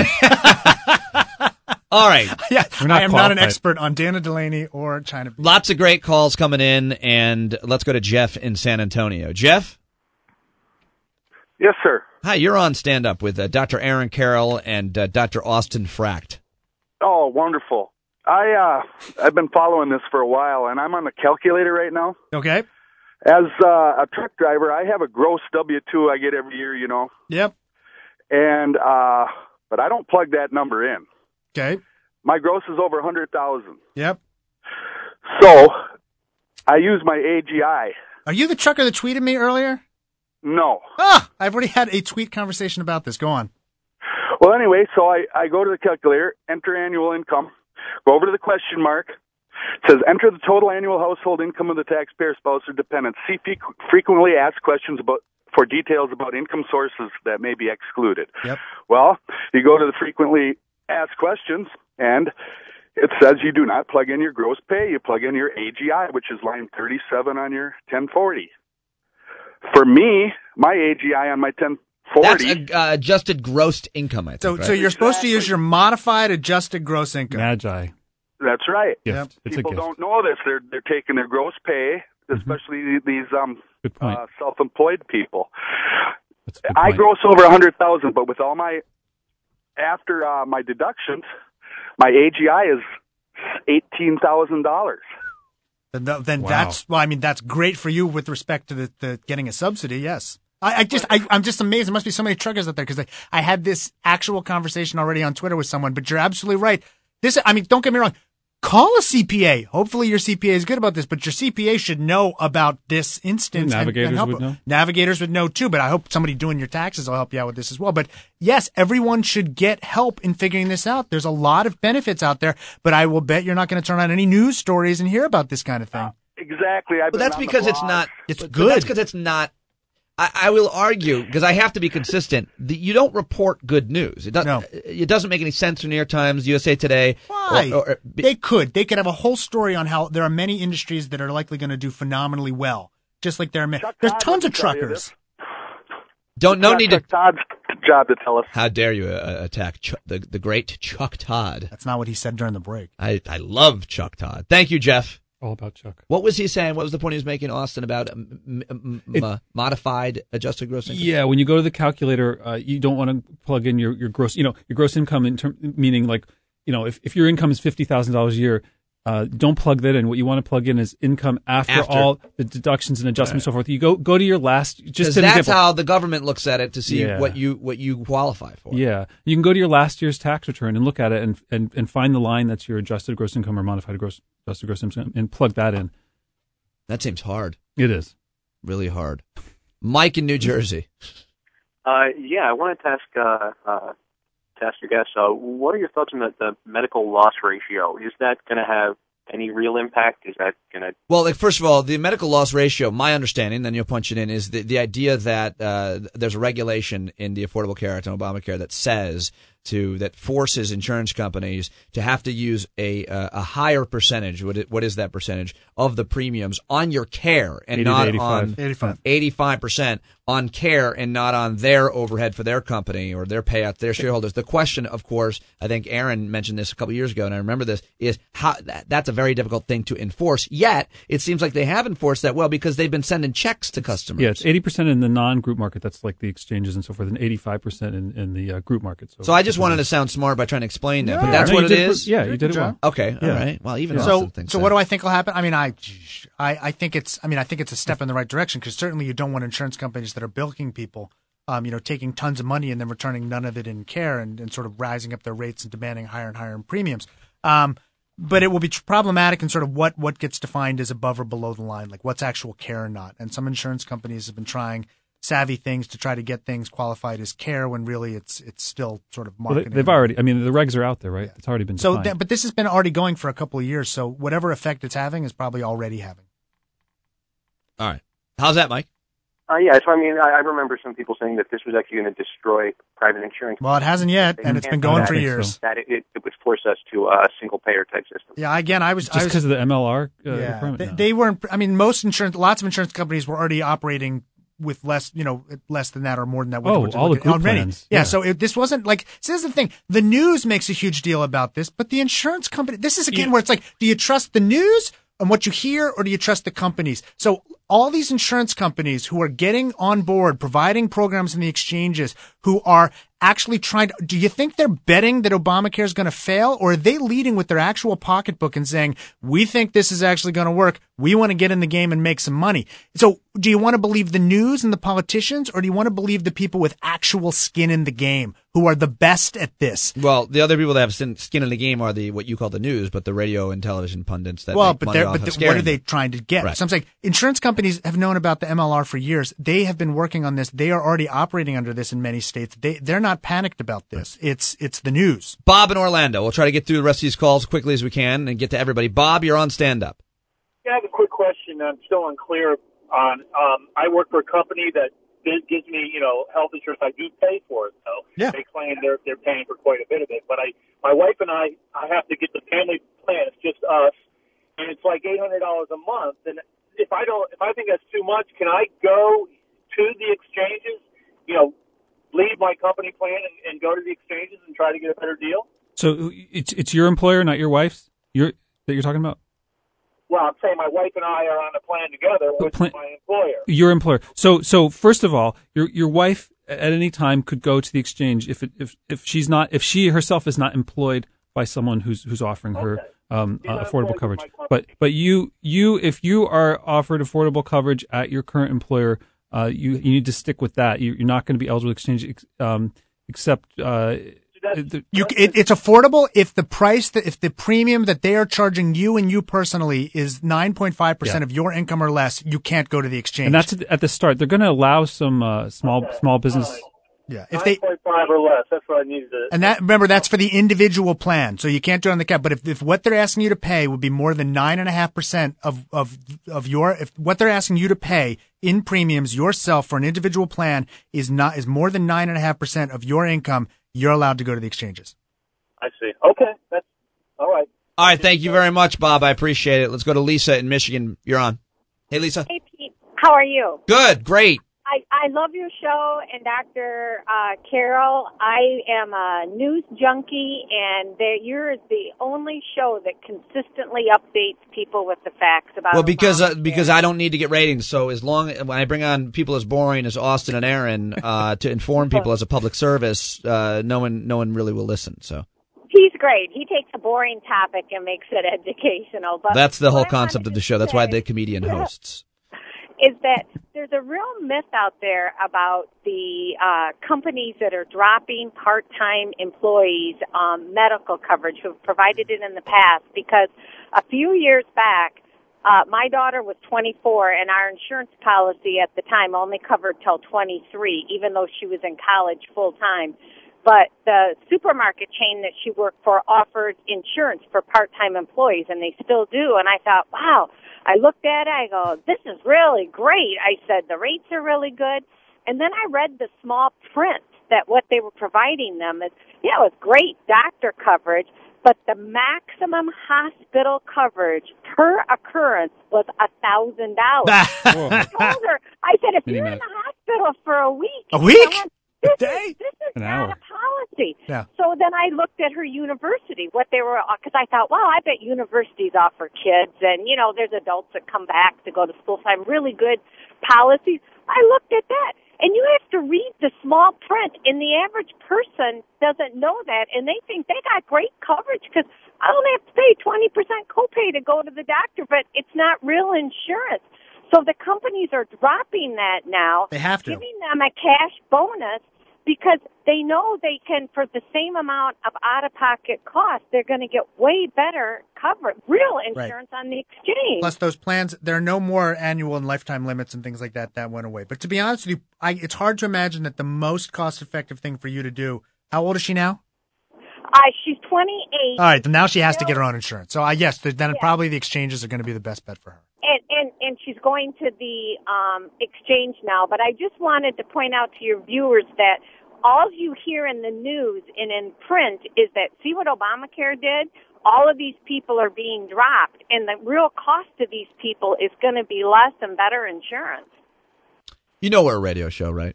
All right. Yeah, We're not I am qualified. not an expert on Dana Delaney or China Beach. Lots of great calls coming in, and let's go to Jeff in San Antonio. Jeff? Yes, sir. Hi, you're on Stand Up with uh, Doctor Aaron Carroll and uh, Doctor Austin Fract. Oh, wonderful. I, uh, I've been following this for a while, and I'm on the calculator right now. Okay. As uh, a truck driver, I have a gross W two I get every year, you know. Yep. And, uh, but I don't plug that number in. Okay. My gross is over one hundred thousand. Yep. So, I use my A G I. Are you the trucker that tweeted me earlier? No. Ah, I've already had a tweet conversation about this. Go on. Well, anyway, so I, I go to the calculator, enter annual income, go over to the question mark. It says, enter the total annual household income of the taxpayer, spouse, or dependent. C P frequently asks questions about for details about income sources that may be excluded. Yep. Well, you go to the frequently asked questions, and it says you do not plug in your gross pay. You plug in your A G I, which is line thirty-seven on your ten forty. For me, my A G I on my ten forty... That's a, uh, adjusted gross income, I think, So, right? so you're supposed to use your modified adjusted gross income. Magi. That's right. Gift. It's People a gift. don't know this. They're they're taking their gross pay, especially mm-hmm. these um Good point. uh, self-employed people. That's a good I point. gross over a hundred thousand, but with all my after uh, my deductions, my A G I is eighteen thousand dollars. Then, then Wow. that's well. I mean, that's great for you with respect to the, the getting a subsidy. Yes, I, I just I, I'm just amazed. There must be so many truckers out there because I, I had this actual conversation already on Twitter with someone. But you're absolutely right. This, I mean, don't get me wrong. Call a C P A. Hopefully your C P A is good about this, but your C P A should know about this instance. Navigators and, and help. would know. Navigators would know too, but I hope somebody doing your taxes will help you out with this as well. But yes, everyone should get help in figuring this out. There's a lot of benefits out there, but I will bet you're not going to turn on any news stories and hear about this kind of thing. Exactly. I've But been that's on the because it's blog. not. It's but good. That's because it's not. I, I will argue because I have to be consistent. The, you don't report good news. It doesn't. No. It doesn't make any sense for New York Times, U S A Today. Why? Or, or, They could. They could have a whole story on how there are many industries that are likely going to do phenomenally well. Just like there are many. Chuck There's Todd tons of would tell you truckers. this. don't no Chuck need to. Todd's job to tell us. How dare you uh, attack Ch- the the great Chuck Todd? That's not what he said during the break. I I love Chuck Todd. Thank you, Jeff. All about Chuck. What was he saying? What was the point he was making, Austin, about um, m- m- It- m- modified adjusted gross income? Yeah, when you go to the calculator, uh, you don't want to plug in your, your gross, you know, your gross income in term, meaning like, you know, if, if your income is fifty thousand dollars a year, uh, don't plug that in. What you want to plug in is income after, After. all the deductions and adjustments, and so forth. You go go to your last, just Because an that's example. how the government looks at it to see Yeah. what you what you qualify for. Yeah, you can go to your last year's tax return and look at it and and, and find the line that's your adjusted gross income or modified gross adjusted gross income and plug that in. That seems hard. It is. Really hard. Mike in New Jersey. Uh, yeah, I wanted to ask, uh, uh, to ask your guests, uh, what are your thoughts on the, the medical loss ratio? Is that going to have any real impact? Is that going to... Well, like, first of all, the medical loss ratio, my understanding, then you'll punch it in, is the, the idea that uh, there's a regulation in the Affordable Care Act and Obamacare that says to that forces insurance companies to have to use a uh, a higher percentage. What it, what is that percentage of the premiums on your care and not on eighty-five eighty-five percent on care and not on their overhead for their company or their payout to their shareholders. The question, of course, I think Aaron mentioned this a couple years ago, and I remember this, is how that, that's a very difficult thing to enforce. Yet it seems like they have enforced that well because they've been sending checks to customers. Yeah, it's eighty percent in the non-group market. That's like the exchanges and so forth, and eighty-five percent in, in the uh, group market. So, so I just wanted to sound smart by trying to explain that, Yeah. but that's No, what you it did it- is. yeah, you did it well. Okay, Yeah. all right. Well, even So, Austin thinks so that. what do I think will happen? I mean, I, I, I think it's, I mean, I think it's a step in the right direction because certainly you don't want insurance companies that are bilking people, um, you know, taking tons of money and then returning none of it in care and, and sort of rising up their rates and demanding higher and higher in premiums. Um, but it will be problematic in sort of what, what gets defined as above or below the line, like what's actual care or not. And some insurance companies have been trying savvy things to try to get things qualified as care when really it's it's still sort of Well, they, marketing. they've already. I mean, the regs are out there, right? It's already been so, defined. that, but this has been already going for a couple of years. So whatever effect it's having is probably already having. All right. How's that, Mike? Uh, yeah, so I mean, I, I remember some people saying that this was actually going to destroy private insurance. Well, it hasn't yet, and it's been going for years. That it, it, it would force us to a single payer type system. Yeah, again, I was Just I was because of the M L R uh, yeah, requirement? they, No. they weren't. I mean, most insurance, lots of insurance companies were already operating with less, you know, less than that or more than that. Oh, What you're all the looking- group already. plans. Yeah, Yeah. so it, this wasn't like. So this is the thing. The news makes a huge deal about this, but the insurance company. This is again where it's like, do you trust the news and what you hear, or do you trust the companies? So all these insurance companies who are getting on board, providing programs in the exchanges, who are actually trying to, do you think they're betting that Obamacare is going to fail, or are they leading with their actual pocketbook and saying, we think this is actually going to work, we want to get in the game and make some money? So do you want to believe the news and the politicians, or do you want to believe the people with actual skin in the game who are the best at this? Well, the other people that have skin skin in the game are the what you call the news, but the radio and television pundits that Well, make but money they're, off but of the- scaring what are they you. trying to get? Right. So I'm saying insurance companies have known about the M L R for years. They have been working on this. They are already operating under this in many states. They they're not panicked about this. It's it's the news. Bob in Orlando. We'll try to get through the rest of these calls as quickly as we can and get to everybody. Bob, you're on stand up. I have a quick question. I'm still unclear on. Um, I work for a company that gives me, you know, health insurance. I do pay for it, though. Yeah. They claim they're they're paying for quite a bit of it. But I, my wife and I, I have to get the family plan. It's just us, and it's like eight hundred dollars a month. And if I don't, if I think that's too much, can I go to the exchanges? You know, leave my company plan and, and go to the exchanges and try to get a better deal? So it's it's your employer, not your wife's. You're that you're talking about. Well, I'm saying my wife and I are on a plan together with plan- my employer. Your employer. So so first of all, your your wife at any time could go to the exchange if it, if if she's not if she herself is not employed by someone who's who's offering her um, uh, affordable coverage. But but you you if you are offered affordable coverage at your current employer, uh, you you need to stick with that. You, you're not going to be eligible to exchange ex- um, except. Uh, the- You, it, it's affordable if the price that if the premium that they are charging you and you personally is nine point five percent Yeah. of your income or less. You can't go to the exchange. and that's at the- at the start. They're going to allow some uh, small small business. yeah. If they nine point five or less, that's what I needed to. and that remember that's for the individual plan, so you can't do it on the cap. But if, if what they're asking you to pay would be more than nine and a half percent of of of your if what they're asking you to pay in premiums yourself for an individual plan is not is more than nine and a half percent of your income, you're allowed to go to the exchanges. I see. Okay, that's all right. All right, thank you very much, Bob. I appreciate it. Let's go to Lisa in Michigan. You're on. Hey, Lisa. Hey, Pete. How are you? Good, great. I, I love your show, and Doctor Uh, Carol, I am a news junkie, and there, yours the only show that consistently updates people with the facts about Well, because uh, Obamacare. because I don't need to get ratings, so as long when I bring on people as boring as Austin and Aaron uh, to inform people as a public service, uh, no one no one really will listen. So He's great. He takes a boring topic and makes it educational. But that's the whole what I wanted concept of to the show. That's why say the comedian hosts. Is that there's a real myth out there about the uh, companies that are dropping part-time employees um, medical coverage who have provided it in the past, because a few years back, uh, my daughter was twenty-four, and our insurance policy at the time only covered till twenty-three, even though she was in college full-time. But the supermarket chain that she worked for offered insurance for part-time employees, and they still do. And I thought, wow. I looked at it, I go, this is really great. I said, the rates are really good. And then I read the small print that what they were providing them is, yeah, it was great doctor coverage, but the maximum hospital coverage per occurrence was a thousand dollars. I told her, I said, if you're in the hospital for a week, a week, I went, this, is, this is An not hour. a policy. Yeah. So then I looked at her university, what they were, because I thought, well, I bet universities offer kids, and you know, there's adults that come back to go to school, so I have really good policies. I looked at that. And you have to read the small print, and the average person doesn't know that, and they think they got great coverage because I only have to pay twenty percent copay to go to the doctor, but it's not real insurance. So the companies are dropping that now. They have to. Giving them a cash bonus because they know they can, for the same amount of out-of-pocket cost, they're going to get way better coverage, real insurance right. on the exchange. Plus those plans, there are no more annual and lifetime limits and things like that. That went away. But to be honest with you, I, it's hard to imagine that the most cost-effective thing for you to do, how old is she now? Uh, she's twenty-eight. All right, then now she has to get her own insurance. So uh, yes, then yeah. probably the exchanges are going to be the best bet for her. And, and, and she's going to the um, exchange now. But I just wanted to point out to your viewers that all you hear in the news and in print is that, see what Obamacare did? All of these people are being dropped, and the real cost to these people is going to be less and better insurance. You know we're a radio show, right?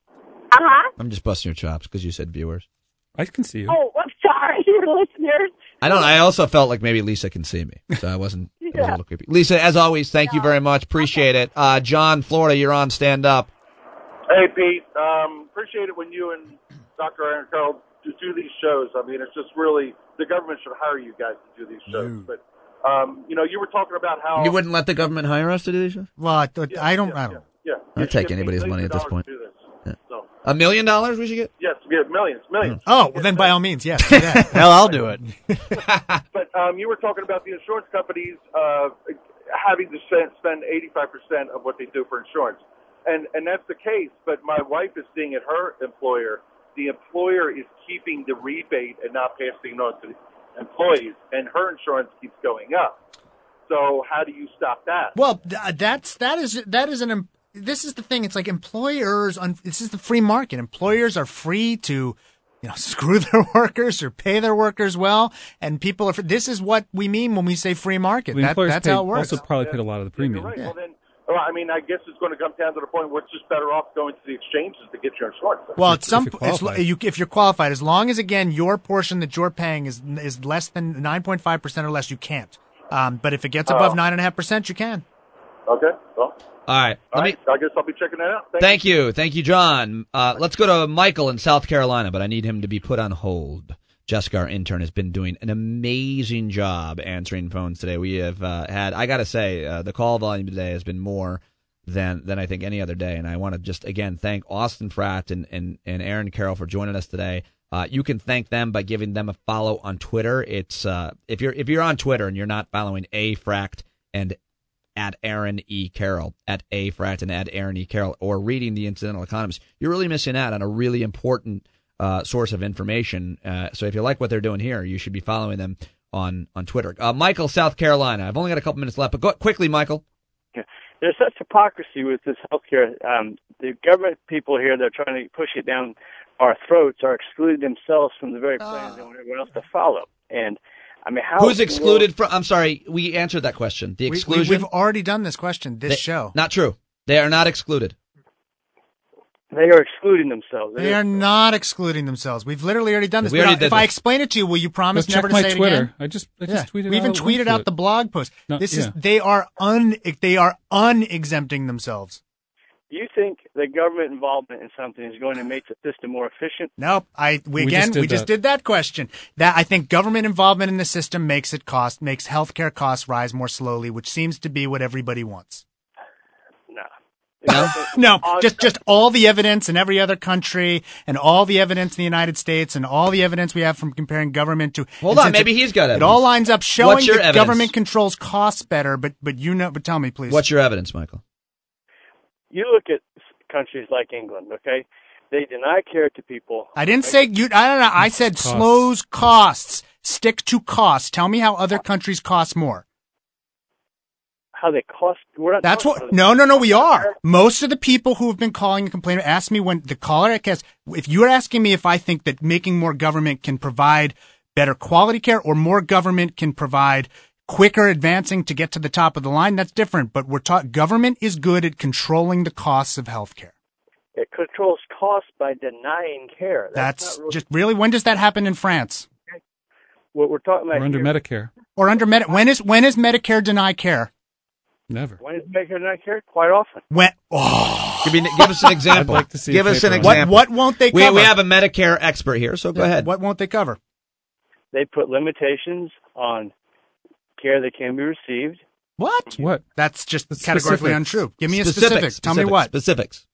Uh-huh. I'm just busting your chops because you said viewers. I can see you. Oh, I'm sorry, your listeners. I don't. I also felt like maybe Lisa can see me, so I wasn't. It was a little creepy. Lisa, as always, thank you very much. Appreciate it. Uh, John, Florida, you're on Stand Up. Hey, Pete. Um, appreciate it when you and Doctor Aaron Carroll do, do these shows. I mean, it's just really, the government should hire you guys to do these shows. No. But, um, you know, you were talking about how... You wouldn't let the government hire us to do these shows? Well, I, yeah, I don't... Yeah, I don't. Yeah. I'll yeah. take anybody's money at this point. To do this. Yeah. So. A million dollars we should get? Yes, we get millions, millions. Oh, well, then by all means, yes. Do that. Hell, I'll do it. But um, you were talking about the insurance companies uh, having to spend, spend eighty-five percent of what they do for insurance. And and that's the case, but my wife is seeing at her employer, the employer is keeping the rebate and not passing it on to the employees, and her insurance keeps going up. So how do you stop that? Well, that's that is that is an this is the thing. It's like employers. This is the free market. Employers are free to, you know, screw their workers or pay their workers well, and people are. This is what we mean when we say free market. The that, employers that's paid, how it works. also probably paid a lot of the premium. Right. Yeah. Well, then, well, I mean, I guess it's going to come down to the point where it's just better off going to the exchanges to get your insurance. Well, at some if you're it's, qualified. you, if you're qualified, as long as again your portion that you're paying is is less than nine point five percent or less, you can't. Um, but if it gets above nine and a half percent, you can. Okay. Well. All right. All Let right. me. I guess I'll be checking that out. Thank, Thank you. Thank you, John. Uh, let's go to Michael in South Carolina, but I need him to be put on hold. Jessica, our intern, has been doing an amazing job answering phones today. We have uh, had, I got to say, uh, the call volume today has been more than than I think any other day. And I want to just, again, thank Austin Fratt and, and, and Aaron Carroll for joining us today. Uh, you can thank them by giving them a follow on Twitter. It's uh, if you're if you're on Twitter and you're not following A Fract and at Aaron E. Carroll, at A Fract and at Aaron E. Carroll, or reading The Incidental Economist, you're really missing out on a really important uh, source of information. Uh, so if you like what they're doing here, you should be following them on on Twitter. Uh, Michael, South Carolina. I've only got a couple minutes left, but go quickly, Michael. Yeah. There's such hypocrisy with this healthcare. Um, the government people here, they're trying to push it down our throats, are excluding themselves from the very plans they want everyone else to follow. And I mean, how who's excluded from? I'm sorry, we answered that question. The exclusion. We, we, we've already done this question. This they, show. Not true. They are not excluded. They are excluding themselves. They, they are not excluding themselves. We've literally already done this. We already now, did if this. I explain it to you, will you promise Go never check to my say Twitter. it again? I just, I yeah. just tweeted. We even out tweeted out it. the blog post. No, this yeah. is they are un they are unexempting themselves. Do you think the government involvement in something is going to make the system more efficient? Nope. I we, We again just did we just that. did that question. That I think government involvement in the system makes it cost makes healthcare costs rise more slowly, which seems to be what everybody wants. No. No, no, just just all the evidence in every other country, and all the evidence in the United States, and all the evidence we have from comparing government to. Hold on, maybe it, he's got evidence. It all lines up showing What's your that evidence? government controls costs better. But but you know, but tell me please. What's your evidence, Michael? You look at countries like England, okay? They deny care to people. I didn't say you. I don't know. I said Costs. slows costs. Stick to costs. Tell me how other countries cost more. how they cost. We're not. That's talking what. about No, no, no. We are. Most of the people who have been calling and complaining ask me when the caller asked, if you're asking me if I think that making more government can provide better quality care or more government can provide quicker advancing to get to the top of the line, that's different. But we're taught government is good at controlling the costs of healthcare. It controls costs by denying care. That's, That's not really, just really. When does that happen in France? what we're talking about. Or under here. Medicare. Or under Med? When is when is Medicare deny care? Never. When is Medicare deny care? Quite often. When? Oh. Give, me, give us an example. I'd like to see give a us an paper on example. What, what won't they we, cover? we have a Medicare expert here, so go ahead. What won't they cover? They put limitations on care that can be received. What? What? That's just The categorically specifics. untrue. Give me a Specifics, specific. Tell me specifics, what. Specifics.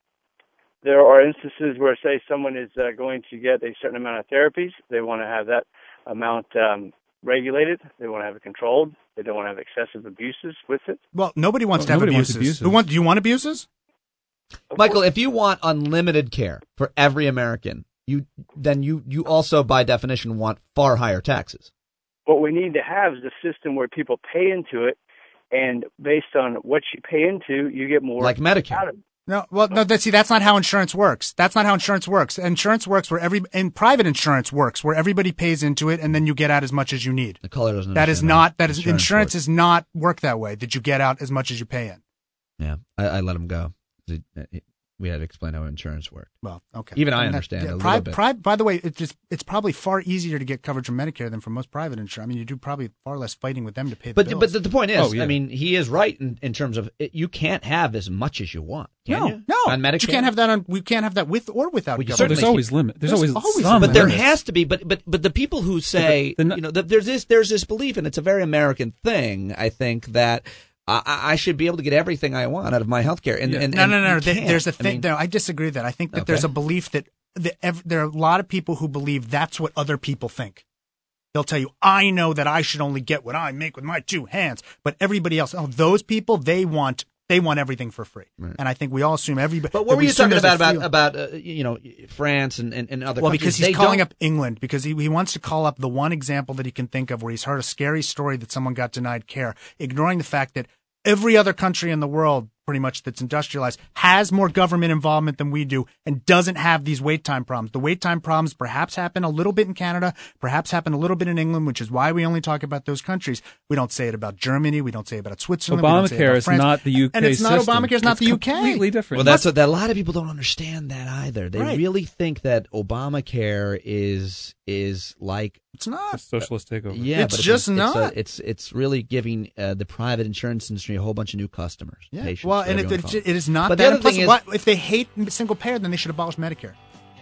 There are instances where, say, someone is uh, going to get a certain amount of therapies. They want to have that amount um, regulated. They want to have it controlled. They don't want to have excessive abuses with it. Well, nobody wants Well, to have nobody wants abuses. abuses. Who want? Do you want abuses? Michael, if you want unlimited care for every American, you then you, you also, by definition, want far higher taxes. What we need to have is a system where people pay into it, and based on what you pay into, you get more Like Medicare. out of it. No, well, no. That, see, that's not how insurance works. That's not how insurance works. Insurance works where every, and private insurance works where everybody pays into it, and then you get out as much as you need. The caller doesn't. That is understand not. how That is insurance insurance works. is not work that way. That you get out as much as you pay in. Yeah, I, I let him go. He- he- We had to explain how insurance worked. Well, okay. Even I And that- understand yeah, a pri- little bit. pri- by the way, it's just, it's probably far easier to get coverage from Medicare than from most private insurance. I mean, you do probably far less fighting with them to pay the But bills. but the, the point is, Oh, yeah. I mean, he is right in, in terms of it, you can't have as much as you want. Can no, you? no, on Medicare. you can't have that on. We can't have that with or without Well, you government. certainly There's always limit. There's, There's always, always some. But there limits. has to be. But but but the people who say, the- the- you know, that there's this there's this belief, and it's a very American thing. I think that I, I should be able to get everything I want out of my health care. And, Yeah. and, no, and no, no. you There- can't. There's a I thing. mean, no, I disagree with that. I think that Okay. there's a belief that the, ev- there are a lot of people who believe that's what other people think. They'll tell you, I know that I should only get what I make with my two hands, but everybody else, oh, those people, they want they want everything for free. Right. And I think we all assume everybody. But what that were we you assume talking there's about a about feel- about uh, you know France and, and, and other Well, countries? because he's They calling don't- up England because he, he wants to call up the one example that he can think of where he's heard a scary story that someone got denied care, ignoring the fact that every other country in the world, pretty much that's industrialized, has more government involvement than we do and doesn't have these wait time problems. The wait time problems perhaps happen a little bit in Canada, perhaps happen a little bit in England, which is why we only talk about those countries. We don't say it about Germany. We don't say it about Switzerland. we don't say it Obamacare about is France. not the U K And it's not system. Obamacare is not It's the U K. completely different. Well, that's what that a lot of people don't understand that either. They Right. really think that Obamacare is is like It's not. a socialist takeover. yeah, It's but just it's, not. It's, a, it's it's really giving uh, the private insurance industry a whole bunch of new customers, Yeah. patients. Well, and whatever it, you wanna it, call it is not But that. the other And plus, thing is- what, if they hate single payer, then they should abolish Medicare.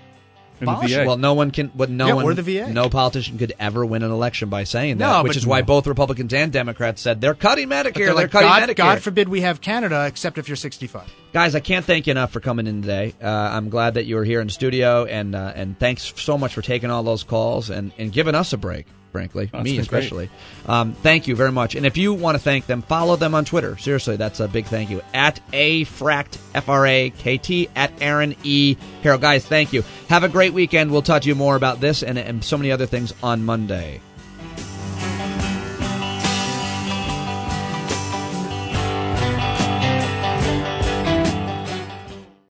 In the Abolish V it. A. Well, no one can. But no Yeah, one. or the V A. No politician could ever win an election by saying that. No, which but- is why both Republicans and Democrats said they're cutting Medicare. But They're, they're like, cutting God, Medicare. God forbid we have Canada, except if you're sixty-five. Guys, I can't thank you enough for coming in today. Uh, I'm glad that you were here in the studio, and uh, and thanks so much for taking all those calls and, and giving us a break. Frankly, That's me been great. especially. Um, thank you very much. And if you want to thank them, follow them on Twitter. Seriously, that's a big thank you. At A Fract, F R A K T, at Aaron E. Carroll. Guys, thank you. Have a great weekend. We'll talk to you more about this and, and so many other things on Monday.